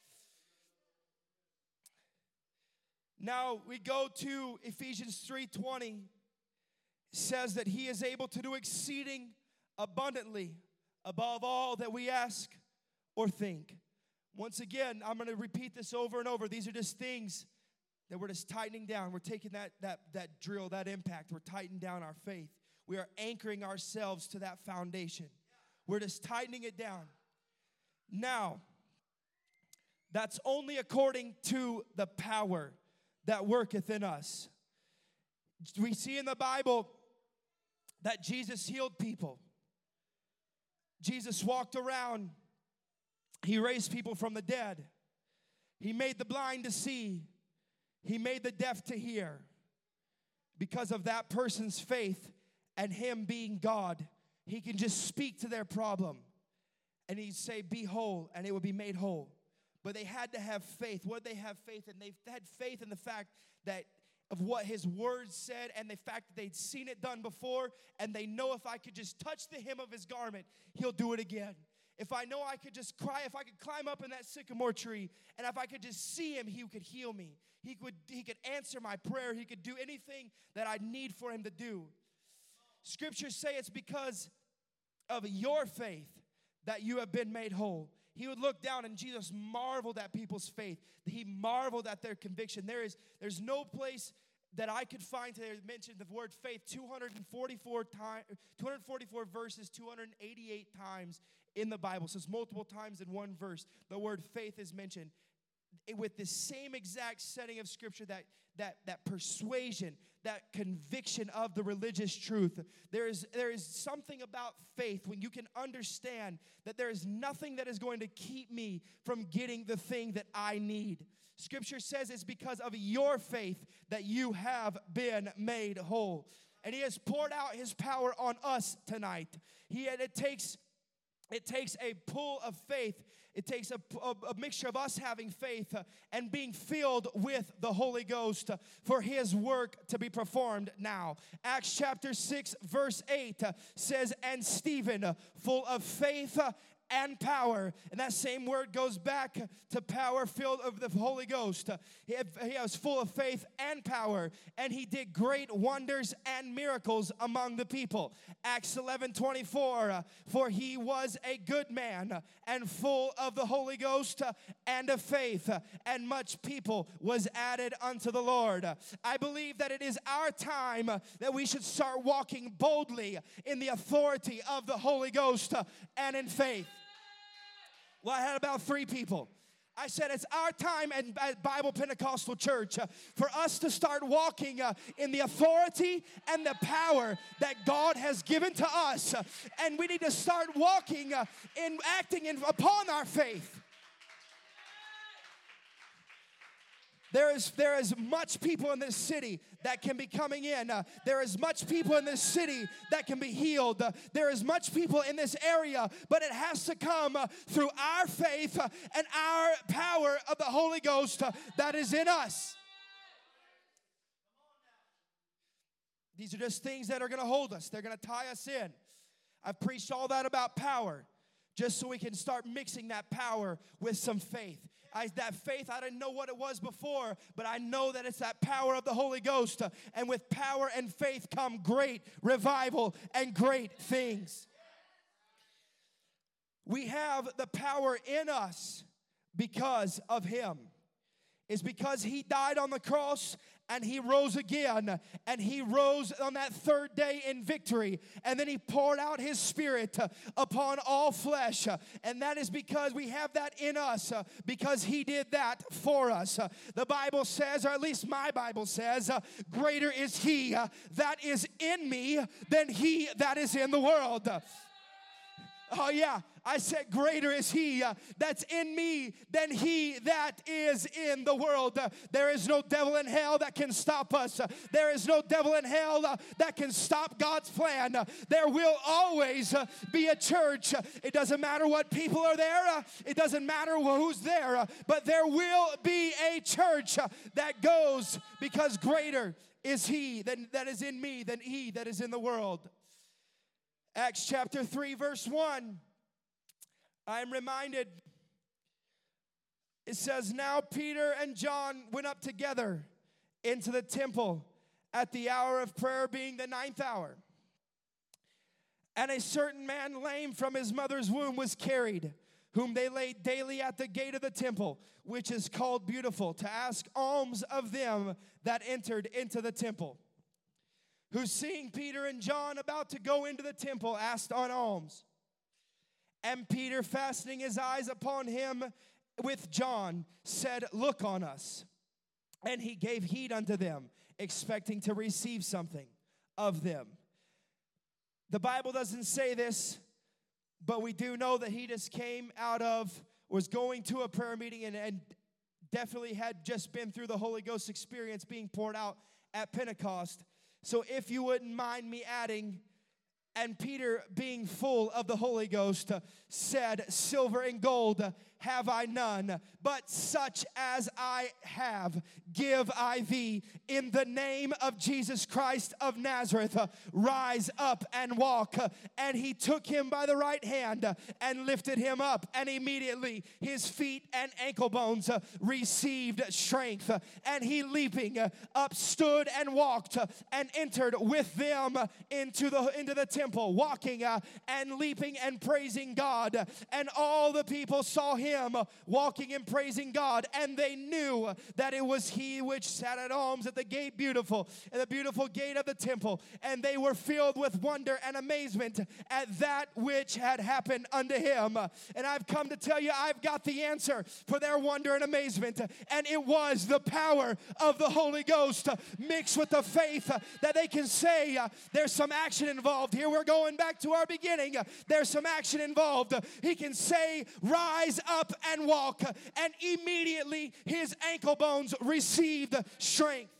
Now we go to Ephesians three twenty. It says that He is able to do exceeding abundantly above all that we ask or think. Once again, I'm going to repeat this over and over. These are just things that we're just tightening down. We're taking that, that, that drill, that impact. We're tightening down our faith. We are anchoring ourselves to that foundation. We're just tightening it down. Now, that's only according to the power that worketh in us. We see in the Bible that Jesus healed people. Jesus walked around. He raised people from the dead. He made the blind to see. He made the deaf to hear. Because of that person's faith and Him being God, He can just speak to their problem. And He'd say, be whole, and it would be made whole. But they had to have faith. What did they have faith in? They had faith in the fact that of what His word said, and the fact that they'd seen it done before, and they know if I could just touch the hem of His garment, He'll do it again. If I know I could just cry, if I could climb up in that sycamore tree, and if I could just see Him, He could heal me. He could, he could answer my prayer. He could do anything that I need for Him to do. Scriptures say it's because of your faith that you have been made whole. He would look down, and Jesus marveled at people's faith. He marveled at their conviction. There is, there's no place that I could find today that mentioned the word faith two hundred forty-four times, two hundred forty-four verses, two hundred eighty-eight times in the Bible. So it's multiple times in one verse. The word faith is mentioned. It, with the same exact setting of Scripture, that, that, that persuasion, that conviction of the religious truth. There is, there is something about faith when you can understand that there is nothing that is going to keep me from getting the thing that I need. Scripture says it's because of your faith that you have been made whole. And He has poured out His power on us tonight. He, it takes, it takes a pull of faith. It takes a, a, a mixture of us having faith uh, and being filled with the Holy Ghost uh, for His work to be performed now. Acts chapter six verse eight uh, says, and Stephen, uh, full of faith uh, and power. And that same word goes back to power, filled of the Holy Ghost. He, had, he was full of faith and power, and he did great wonders and miracles among the people. Acts eleven twenty-four, for he was a good man and full of the Holy Ghost and of faith, and much people was added unto the Lord. I believe that it is our time that we should start walking boldly in the authority of the Holy Ghost and in faith. Well, I had about three people. I said it's our time at, at Bible Pentecostal Church uh, for us to start walking uh, in the authority and the power that God has given to us. Uh, and we need to start walking uh, in acting in, upon our faith. There is, there is much people in this city that can be coming in. Uh, there is much people in this city that can be healed. Uh, there is much people in this area, but it has to come uh, through our faith uh, and our power of the Holy Ghost uh, that is in us. These are just things that are going to hold us. They're going to tie us in. I've preached all that about power just so we can start mixing that power with some faith. I, that faith, I didn't know what it was before, but I know that it's that power of the Holy Ghost. Uh, and with power and faith come great revival and great things. We have the power in us because of Him. is because he died on the cross and he rose again. And he rose on that third day in victory. And then he poured out his Spirit uh, upon all flesh. Uh, and that is because we have that in us, uh, because he did that for us. Uh, the Bible says, or at least my Bible says, uh, greater is he uh, that is in me than he that is in the world. Uh, Oh, yeah. I said, greater is he uh, that's in me than he that is in the world. Uh, there is no devil in hell that can stop us. Uh, there is no devil in hell uh, that can stop God's plan. Uh, there will always uh, be a church. Uh, it doesn't matter what people are there. Uh, it doesn't matter who's there. Uh, but there will be a church uh, that goes, because greater is he than, that is in me than he that is in the world. Acts chapter three, verse one. I'm reminded, it says, now Peter and John went up together into the temple at the hour of prayer, being the ninth hour. And a certain man lame from his mother's womb was carried, whom they laid daily at the gate of the temple, which is called Beautiful, to ask alms of them that entered into the temple. Who, seeing Peter and John about to go into the temple, asked on alms. And Peter, fastening his eyes upon him with John, said, look on us. And he gave heed unto them, expecting to receive something of them. The Bible doesn't say this, but we do know that he just came out of, was going to a prayer meeting and, and definitely had just been through the Holy Ghost experience being poured out at Pentecost. So if you wouldn't mind me adding, and Peter, being full of the Holy Ghost, uh, said, silver and gold uh, have I none, but such as I have give I thee. In the name of Jesus Christ of Nazareth, uh, rise up and walk. Uh, and he took him by the right hand uh, and lifted him up. And immediately his feet and ankle bones uh, received strength. Uh, and he, leaping uh, up, stood and walked uh, and entered with them uh, into the into the temple, walking uh, and leaping and praising God. And all the people saw him walking and praising God, and they knew that it was he which sat at alms at the gate Beautiful, at the beautiful gate of the temple. And they were filled with wonder and amazement at that which had happened unto him. And I've come to tell you, I've got the answer for their wonder and amazement, and it was the power of the Holy Ghost mixed with the faith that they can say uh, there's some action involved here. We're going back to our beginning. There's some action involved. He can say, rise up and walk, and immediately his ankle bones received strength.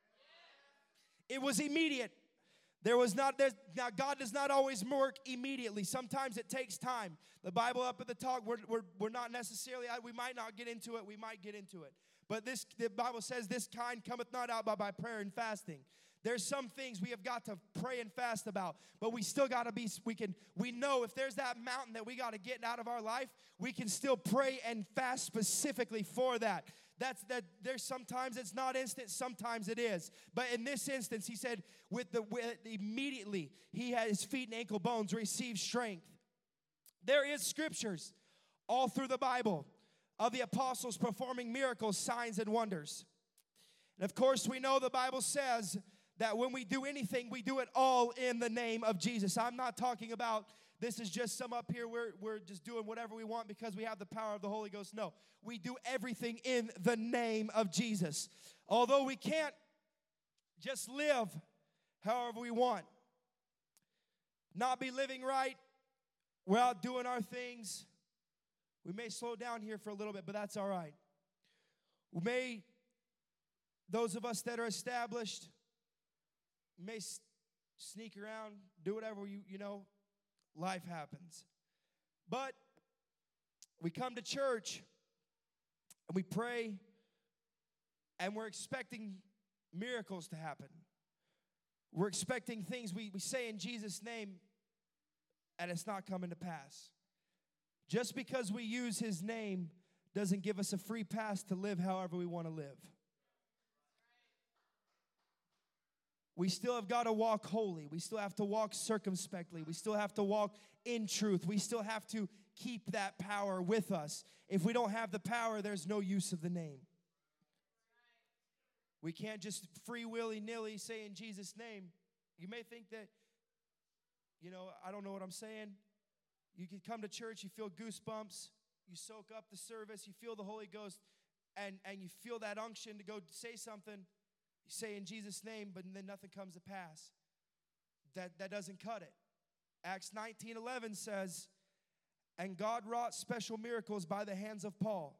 It was immediate. There was not, there's, now God does not always work immediately. Sometimes it takes time. The Bible up at the top, we're, we're, we're not necessarily, we might not get into it, we might get into it. But this, the Bible says, this kind cometh not out but by prayer and fasting. There's some things we have got to pray and fast about, but we still got to be, we can, we know if there's that mountain that we got to get out of our life, we can still pray and fast specifically for that. That's that. There's sometimes it's not instant, sometimes it is. But in this instance, he said, with the with, immediately he had his feet and ankle bones received strength. There is scriptures all through the Bible of the apostles performing miracles, signs, and wonders. And of course, we know the Bible says that when we do anything, we do it all in the name of Jesus. I'm not talking about this is just some up here, we're, we're just doing whatever we want because we have the power of the Holy Ghost. No, we do everything in the name of Jesus. Although we can't just live however we want, not be living right, we're out doing our things. We may slow down here for a little bit, but that's all right. We may, those of us that are established, may s- sneak around, do whatever you, you know, life happens. But we come to church and we pray and we're expecting miracles to happen. We're expecting things we, we say in Jesus' name and it's not coming to pass. Just because we use his name doesn't give us a free pass to live however we want to live. We still have got to walk holy. We still have to walk circumspectly. We still have to walk in truth. We still have to keep that power with us. If we don't have the power, there's no use of the name. We can't just free willy-nilly say in Jesus' name. You may think that, you know, I don't know what I'm saying. You can come to church, you feel goosebumps, you soak up the service, you feel the Holy Ghost, and, and you feel that unction to go say something. You say in Jesus' name, but then nothing comes to pass. That, that doesn't cut it. Acts nineteen eleven says, and God wrought special miracles by the hands of Paul,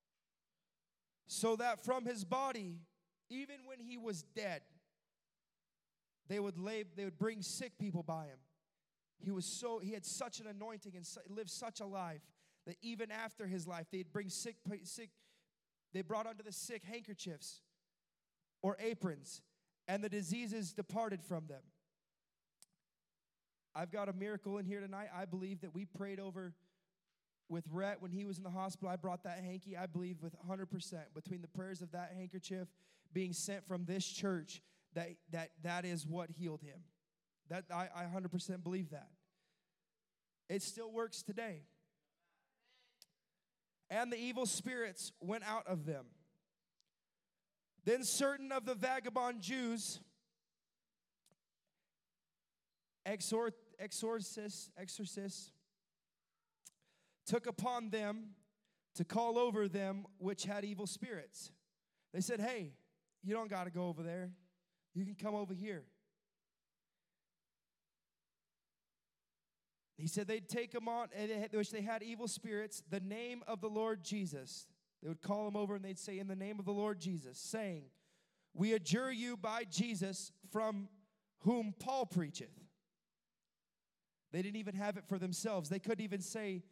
so that from his body, even when he was dead, they would lay, they would bring sick people by him. He was so he had such an anointing and lived such a life that even after his life, they'd bring sick sick. They brought unto the sick handkerchiefs or aprons, and the diseases departed from them. I've got a miracle in here tonight. I believe that we prayed over with Rhett when he was in the hospital. I brought that hanky. I believe with one hundred percent between the prayers of that handkerchief being sent from this church, that that that is what healed him. That I, I one hundred percent believe that. It still works today. And the evil spirits went out of them. Then certain of the vagabond Jews, exort, exorcists, exorcists, took upon them to call over them which had evil spirits. They said, hey, you don't got to go over there. You can come over here. He said they'd take them on, and they had, which they had evil spirits, the name of the Lord Jesus. They would call them over and they'd say, in the name of the Lord Jesus, saying, we adjure you by Jesus from whom Paul preacheth. They didn't even have it for themselves. They couldn't even say,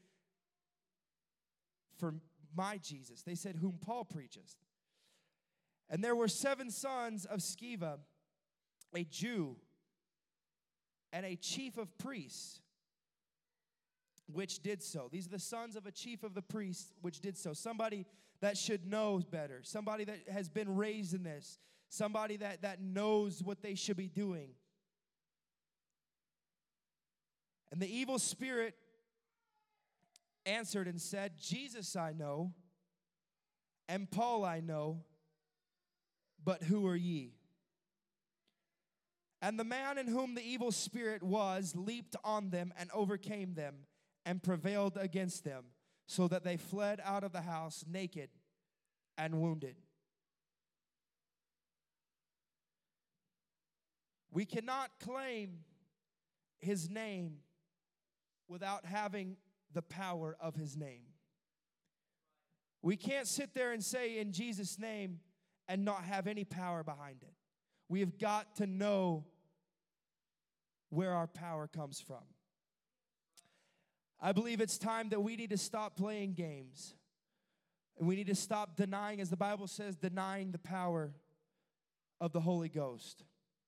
for my Jesus. They said, whom Paul preacheth. And there were seven sons of Sceva, a Jew, and a chief of priests, which did so. These are the sons of a chief of the priests, which did so. Somebody that should know better. Somebody that has been raised in this. Somebody that, that knows what they should be doing. And the evil spirit answered and said, Jesus I know, and Paul I know, but who are ye? And the man in whom the evil spirit was leaped on them and overcame them and prevailed against them, so that they fled out of the house naked and wounded. We cannot claim his name without having the power of his name. We can't sit there and say in Jesus' name and not have any power behind it. We have got to know where our power comes from. I believe it's time that we need to stop playing games. And we need to stop denying, as the Bible says, denying the power of the Holy Ghost.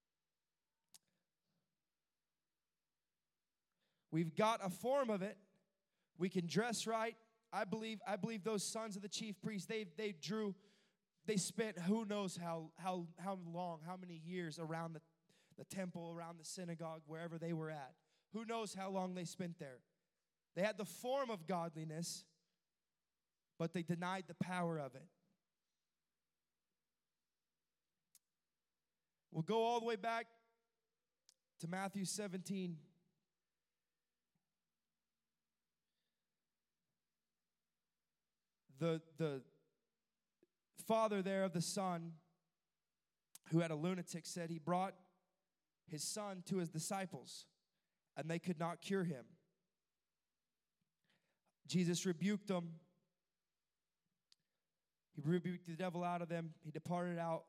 We've got a form of it. We can dress right. I believe I believe those sons of the chief priest, they they drew, they spent who knows how how how long, how many years around the, the temple, around the synagogue, wherever they were at. Who knows how long they spent there. They had the form of godliness, but they denied the power of it. We'll go all the way back to Matthew seventeen. The, the father there of the son, who had a lunatic, said he brought his son to his disciples, and they could not cure him. Jesus rebuked them. He rebuked the devil out of them. He departed out.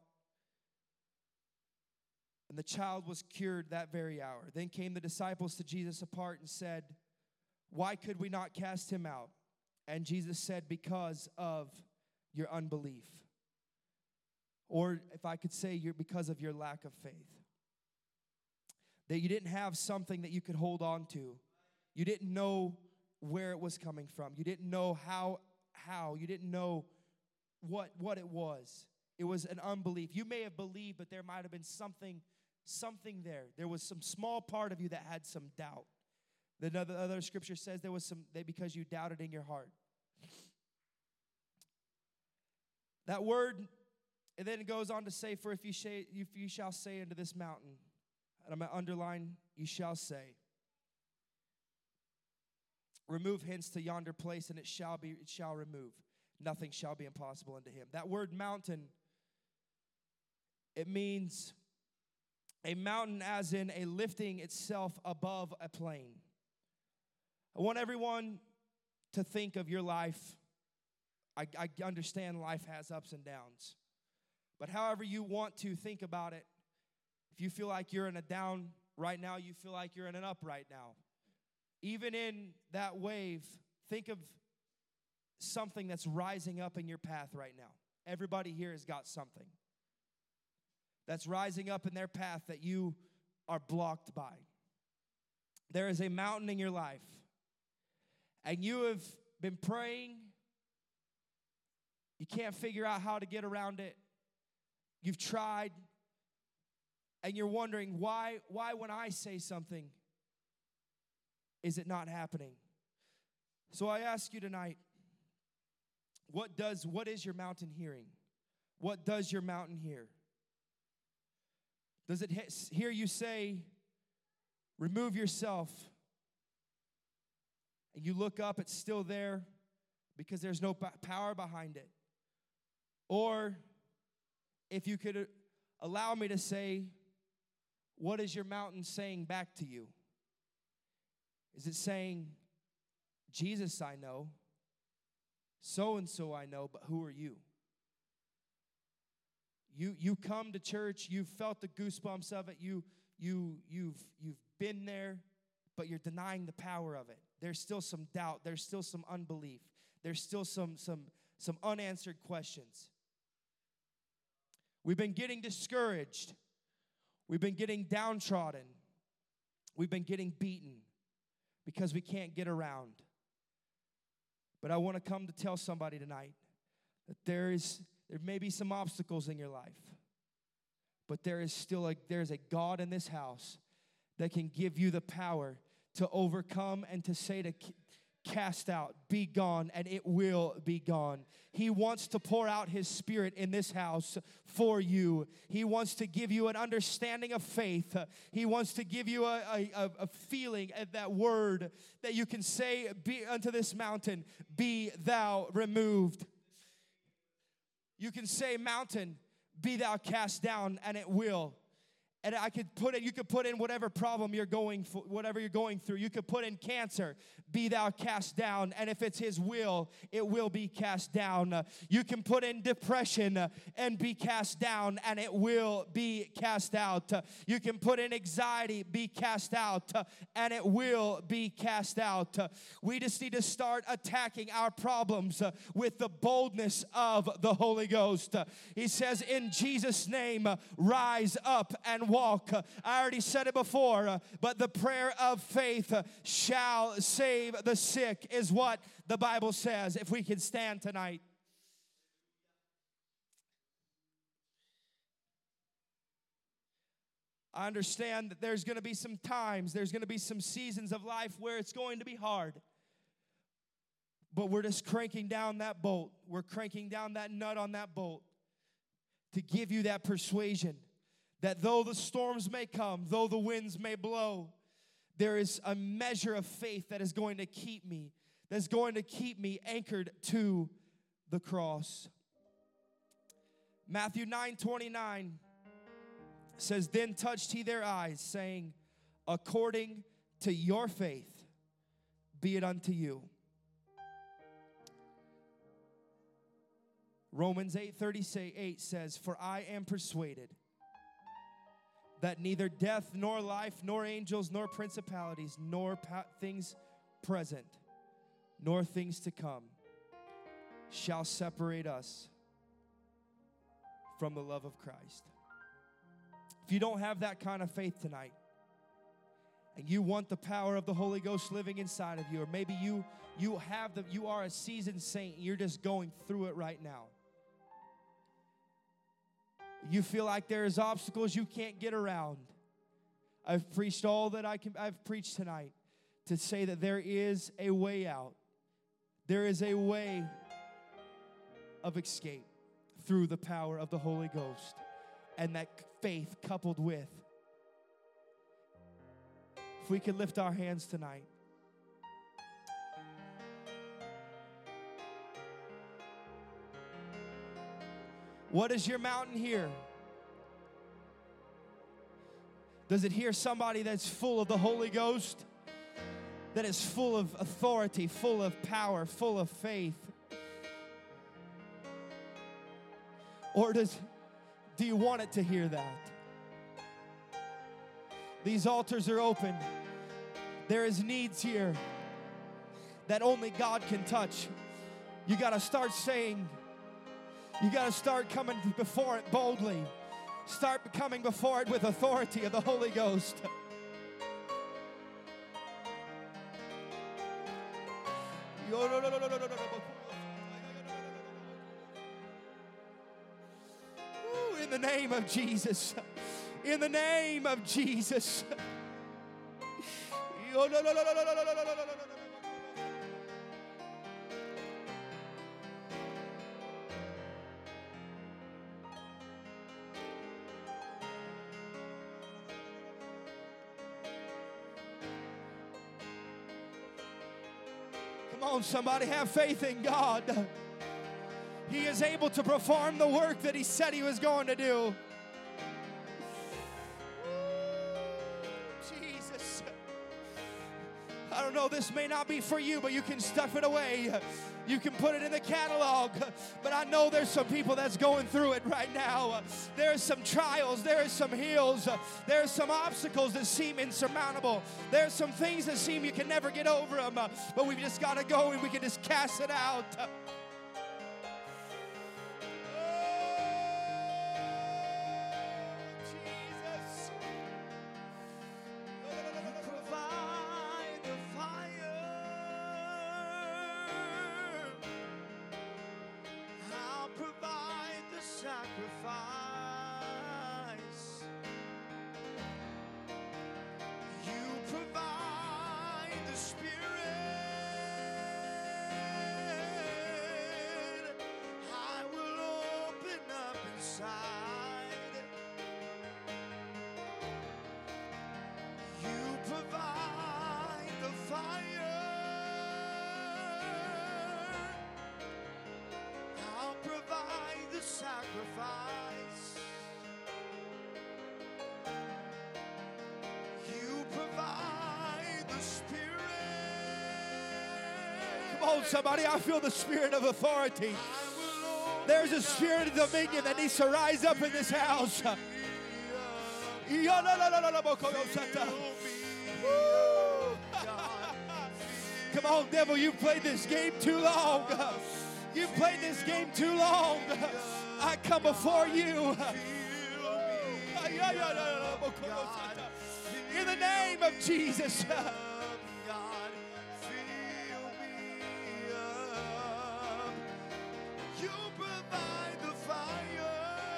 And the child was cured that very hour. Then came the disciples to Jesus apart and said, why could we not cast him out? And Jesus said, because of your unbelief. Or if I could say, you're because of your lack of faith. That you didn't have something that you could hold on to. You didn't know where it was coming from. You didn't know how, how. You didn't know what, what it was. It was an unbelief. You may have believed, but there might have been something, something there. There was some small part of you that had some doubt. The other, other scripture says there was some, they, because you doubted in your heart. That word And then it goes on to say, for if you, sh- if you shall say unto this mountain, and I'm going to underline, you shall say, remove hence to yonder place, and it shall be, it shall remove. Nothing shall be impossible unto him. That word mountain, it means a mountain as in a lifting itself above a plain. I want everyone to think of your life. I, I understand life has ups and downs. But however you want to think about it, if you feel like you're in a down right now, you feel like you're in an up right now. Even in that wave, think of something that's rising up in your path right now. Everybody here has got something that's rising up in their path that you are blocked by. There is a mountain in your life, and you have been praying. You can't figure out how to get around it. You've tried, and you're wondering, why, why when I say something, is it not happening? So I ask you tonight, what does, what is your mountain hearing? What does your mountain hear? Does it he- hear you say, remove yourself, and you look up, it's still there because there's no p- power behind it? Or if you could allow me to say, what is your mountain saying back to you? Is it saying, Jesus I know, so-and-so I know, but who are you? You you come to church, you've felt the goosebumps of it, you, you, you've, you've been there, but you're denying the power of it. There's still some doubt, there's still some unbelief, there's still some, some, some unanswered questions. We've been getting discouraged. We've been getting downtrodden. We've been getting beaten because we can't get around. But I want to come to tell somebody tonight that there is there may be some obstacles in your life, but there is still a there's a God in this house that can give you the power to overcome and to say to cast out, be gone, and it will be gone. He wants to pour out His Spirit in this house for you. He wants to give you an understanding of faith. He wants to give you a, a, a feeling of that word that you can say be unto this mountain, be thou removed. You can say, mountain, be thou cast down, and it will. And I could put it, you could put in whatever problem you're going for, whatever you're going through. You could put in cancer, be thou cast down. And if it's His will, it will be cast down. Uh, you can put in depression uh, and be cast down, and it will be cast out. Uh, you can put in anxiety, be cast out, uh, and it will be cast out. Uh, we just need to start attacking our problems uh, with the boldness of the Holy Ghost. Uh, he says, in Jesus' name, uh, rise up and walk. I already said it before, but the prayer of faith shall save the sick is what the Bible says. If we can stand tonight. I understand that there's going to be some times, there's going to be some seasons of life where it's going to be hard. But we're just cranking down that bolt. We're cranking down that nut on that bolt to give you that persuasion that though the storms may come, though the winds may blow, there is a measure of faith that is going to keep me, that's going to keep me anchored to the cross. Matthew nine twenty-nine says, then touched He their eyes, saying, according to your faith, be it unto you. Romans eight thirty-eight says, for I am persuaded that neither death, nor life, nor angels, nor principalities, nor pa- things present, nor things to come, shall separate us from the love of Christ. If you don't have that kind of faith tonight, and you want the power of the Holy Ghost living inside of you, or maybe you you have the you are a seasoned saint, and you're just going through it right now. You feel like there's obstacles you can't get around. I've preached all that I can, I've preached tonight to say that there is a way out. There is a way of escape through the power of the Holy Ghost. And that faith coupled with, if we could lift our hands tonight. What is your mountain here? Does it hear somebody that's full of the Holy Ghost? That is full of authority, full of power, full of faith? Or does do you want it to hear that? These altars are open. There is needs here that only God can touch. You got to start saying, you got to start coming before it boldly. Start coming before it with authority of the Holy Ghost. Ooh, in the name of Jesus. In the name of Jesus. Come on, somebody, have faith in God. He is able to perform the work that He said He was going to do. Jesus. I don't know, this may not be for you, but you can stuff it away. You can put it in the catalog. But I know there's some people that's going through it right now. There's some trials. There's some hills. There's some obstacles that seem insurmountable. There's some things that seem you can never get over them. But we've just got to go and we can just cast it out. Sacrifice. You provide the Spirit. Come on, somebody, I feel the spirit of authority. There's a spirit of dominion that needs to rise up in this house. Woo. Come on, devil, you've played this game too long. You've played this game too long. I come before you. In the name of Jesus. You provide the fire.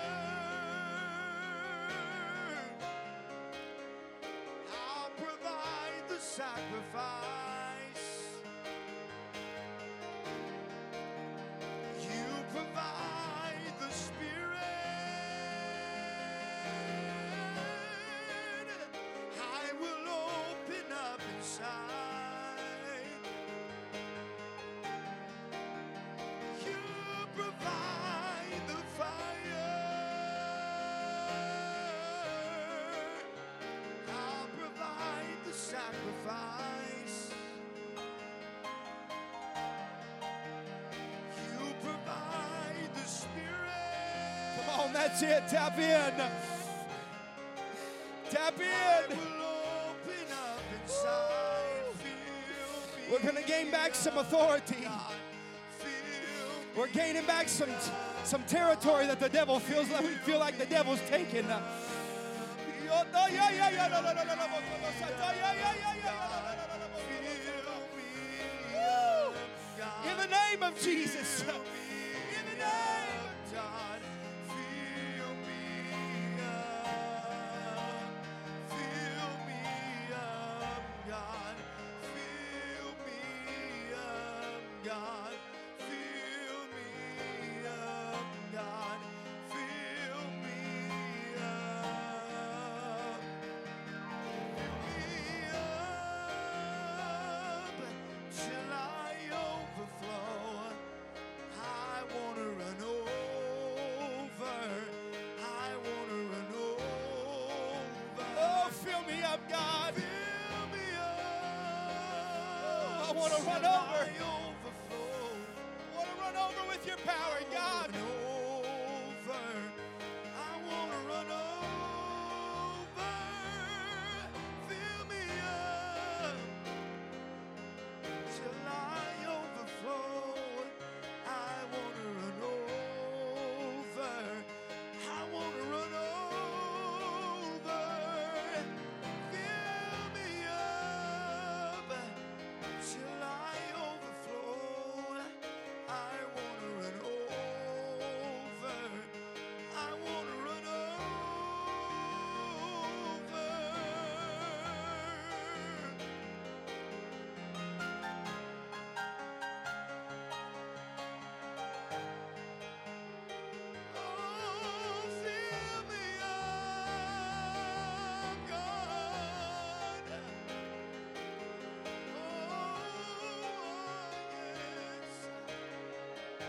I'll provide the sacrifice. Sacrifice. You provide the Spirit. Come on, that's it. Tap in. Tap in. I will open up inside. Feel me. We're going to gain back some authority. God, feel We're gaining back some, some territory that the devil feels like we feel like the devil's taken. In the name of Jesus. In the name of God, fill me up, fill me up, God, fill me up, God, fill me up, God, to run till over. I overflow. I want to run over with your power, God. Run over. I want to run over. Fill me up till I overflow. I want to run over. I want to run over. Fill me up till I overflow. I want to run over. I want to run over. Oh, fill me up, God. Oh, yes.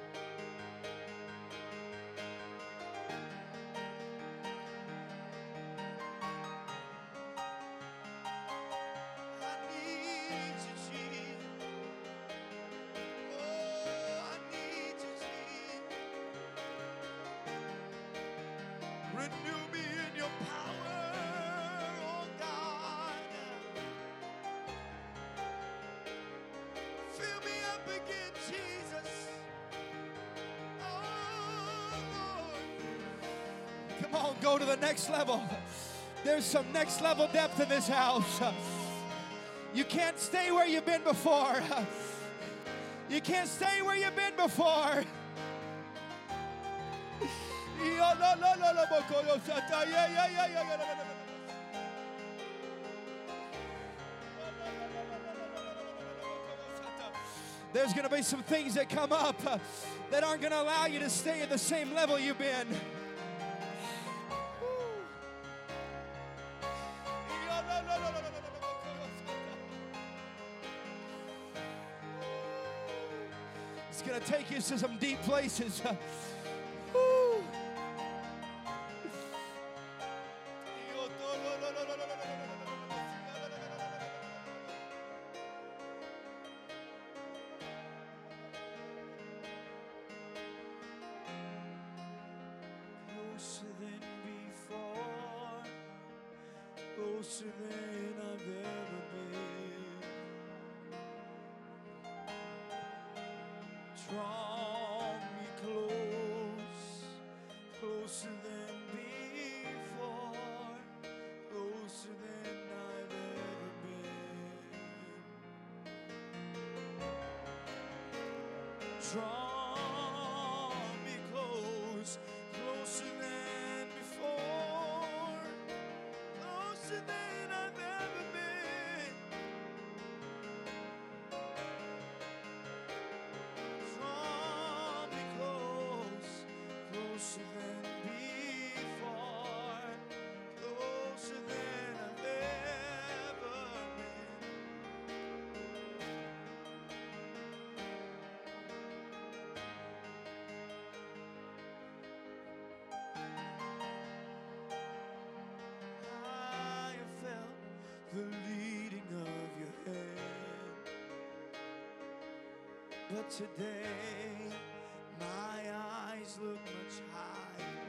I need you, Jesus. Oh, I need you, Jesus. Renew me in your power, oh God. Fill me up again, Jesus. Oh, Lord. Come on, go to the next level. There's some next level depth in this house. You can't stay where you've been before. You can't stay where you've been before. There's going to be some things that come up uh, that aren't going to allow you to stay at the same level you've been. It's going to take you to some deep places. Woo. Closer than before, closer than I've ever been. Draw me close, closer than before, closer than I've ever been. Draw me close, closer than before, closer than I've ever been. Draw me close, closer than before, closer than I've ever been. I have felt the leading of your hand, but today my eyes look much higher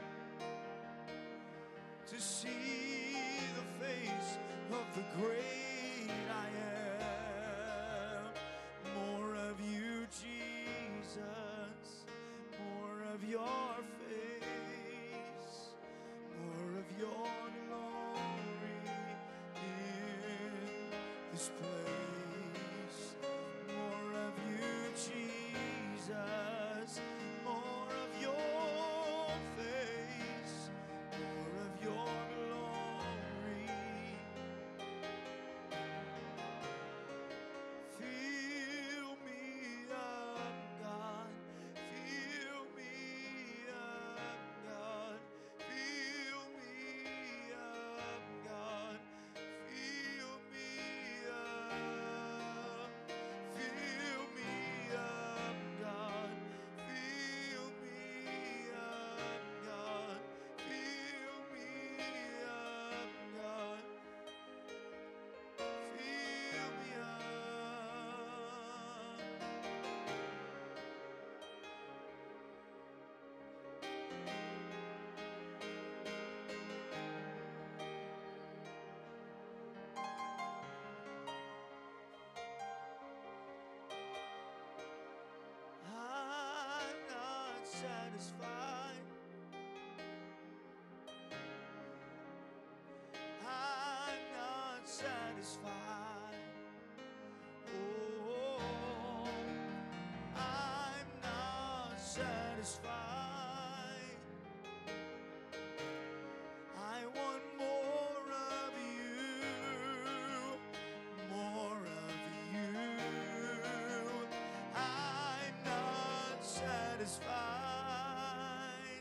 to see the face of the great I am. More of you, Jesus, more of your face, more of your glory in this place. More of you, Jesus, more of your face, more of your glory. Fill me up, God. Fill me up, God. Fill me up, God. Fill me up, satisfied. I'm not satisfied. Oh, I'm not satisfied. I want more of you, more of you. I'm not satisfied.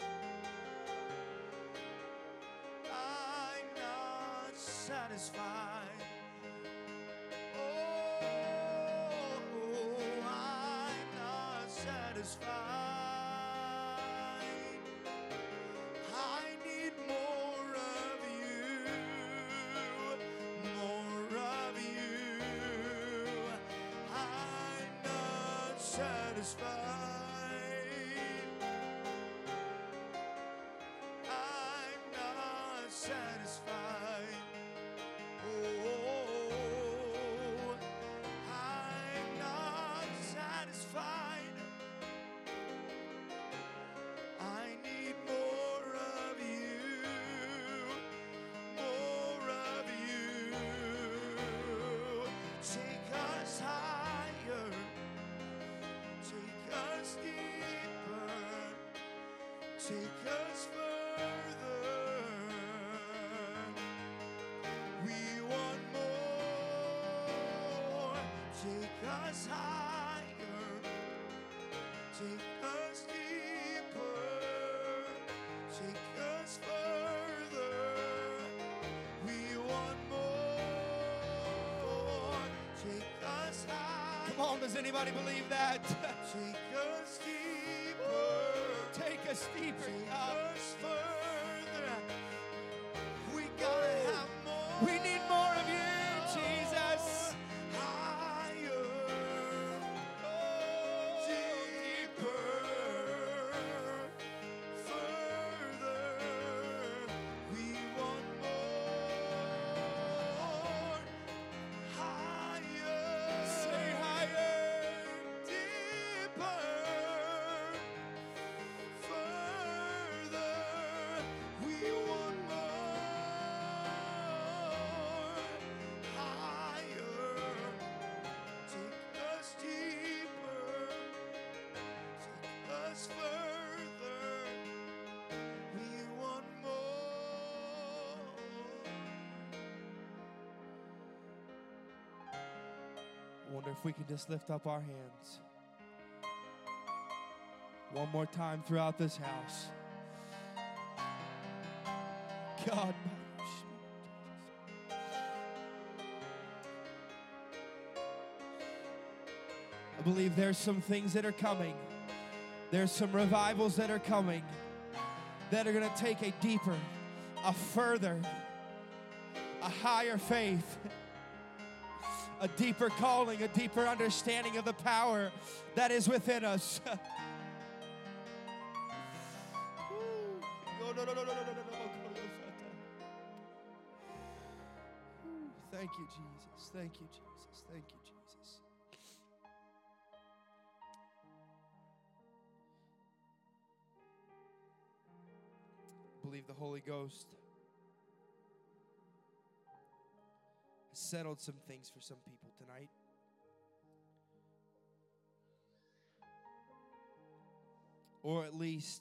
I'm not satisfied. Oh, I'm not satisfied. I need more of you, more of you. I'm not satisfied. I'm not satisfied. Oh, I'm not satisfied. I need more of you, more of you. Take us higher, take us deeper, take us further. We want more. Take us higher, take us deeper, take us further. We want more. Take us higher. Come on, does anybody believe that? Take us deeper. Take us deeper, Take God. us further. We gotta have more. We need more of you, Jesus. Higher. Deeper. Further. We want more. Higher. Say higher. Deeper. Further, we want more. Higher, take us deeper, take us further. We want more. I wonder if we can just lift up our hands one more time throughout this house. God, I believe there's some things that are coming. There's some revivals that are coming that are going to take a deeper, a further, a higher faith, a deeper calling, a deeper understanding of the power that is within us. Thank you, Jesus. Thank you, Jesus. Thank you, Jesus. I believe the Holy Ghost has settled some things for some people tonight. Or at least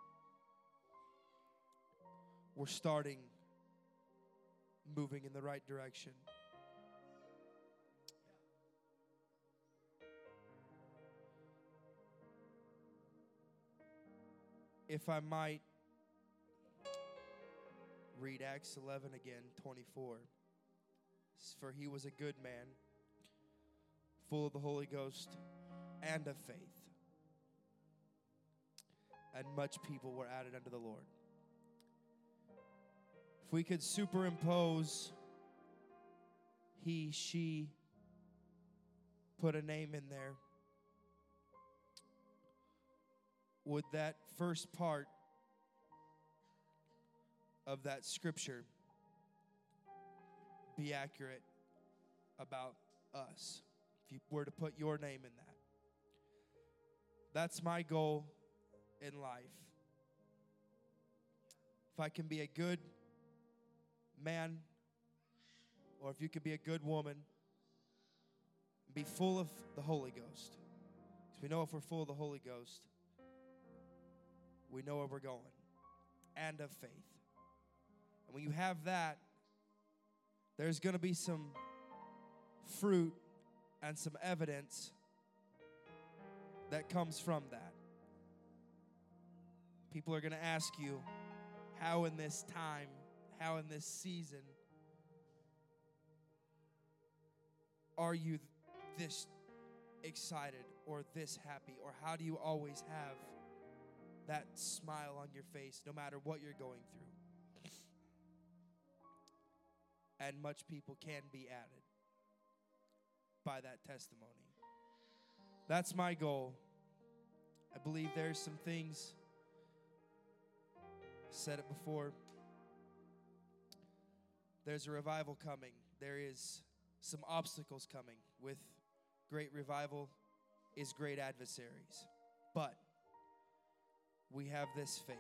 we're starting moving in the right direction. If I might read Acts eleven again, twenty-four. For he was a good man, full of the Holy Ghost and of faith. And much people were added unto the Lord. If we could superimpose he, she, put a name in there, would that first part of that scripture be accurate about us? If you were to put your name in that. That's my goal in life. If I can be a good man, or if you can be a good woman, be full of the Holy Ghost. Because we know if we're full of the Holy Ghost, we know where we're going, and of faith. And when you have that, there's going to be some fruit and some evidence that comes from that. People are going to ask you, how in this time, how in this season are you this excited or this happy? Or how do you always have that smile on your face no matter what you're going through? And much people can be added by that testimony. That's my goal. I believe there's some things, said it before, there's a revival coming. There is some obstacles coming. With great revival is great adversaries. But we have this faith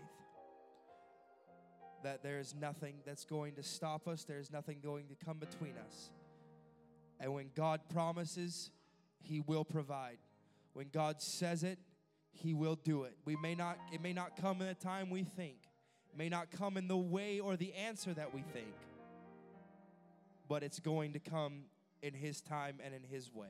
that there is nothing that's going to stop us. There is nothing going to come between us. And when God promises, He will provide. When God says it, He will do it. We may not, it may not come in the time we think. It may not come in the way or the answer that we think. But it's going to come in His time and in His way.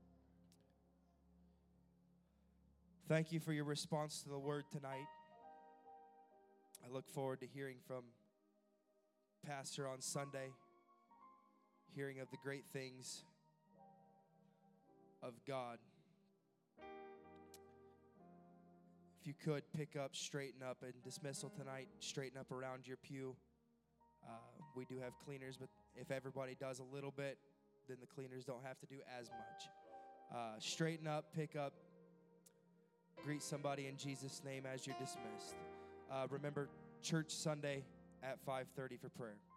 Thank you for your response to the word tonight. I look forward to hearing from Pastor on Sunday, hearing of the great things of God. If you could pick up, straighten up, and dismissal tonight, straighten up around your pew. Uh, we do have cleaners, but if everybody does a little bit, then the cleaners don't have to do as much. Uh, straighten up, pick up, greet somebody in Jesus' name as you're dismissed. Uh, remember, church Sunday at five thirty for prayer.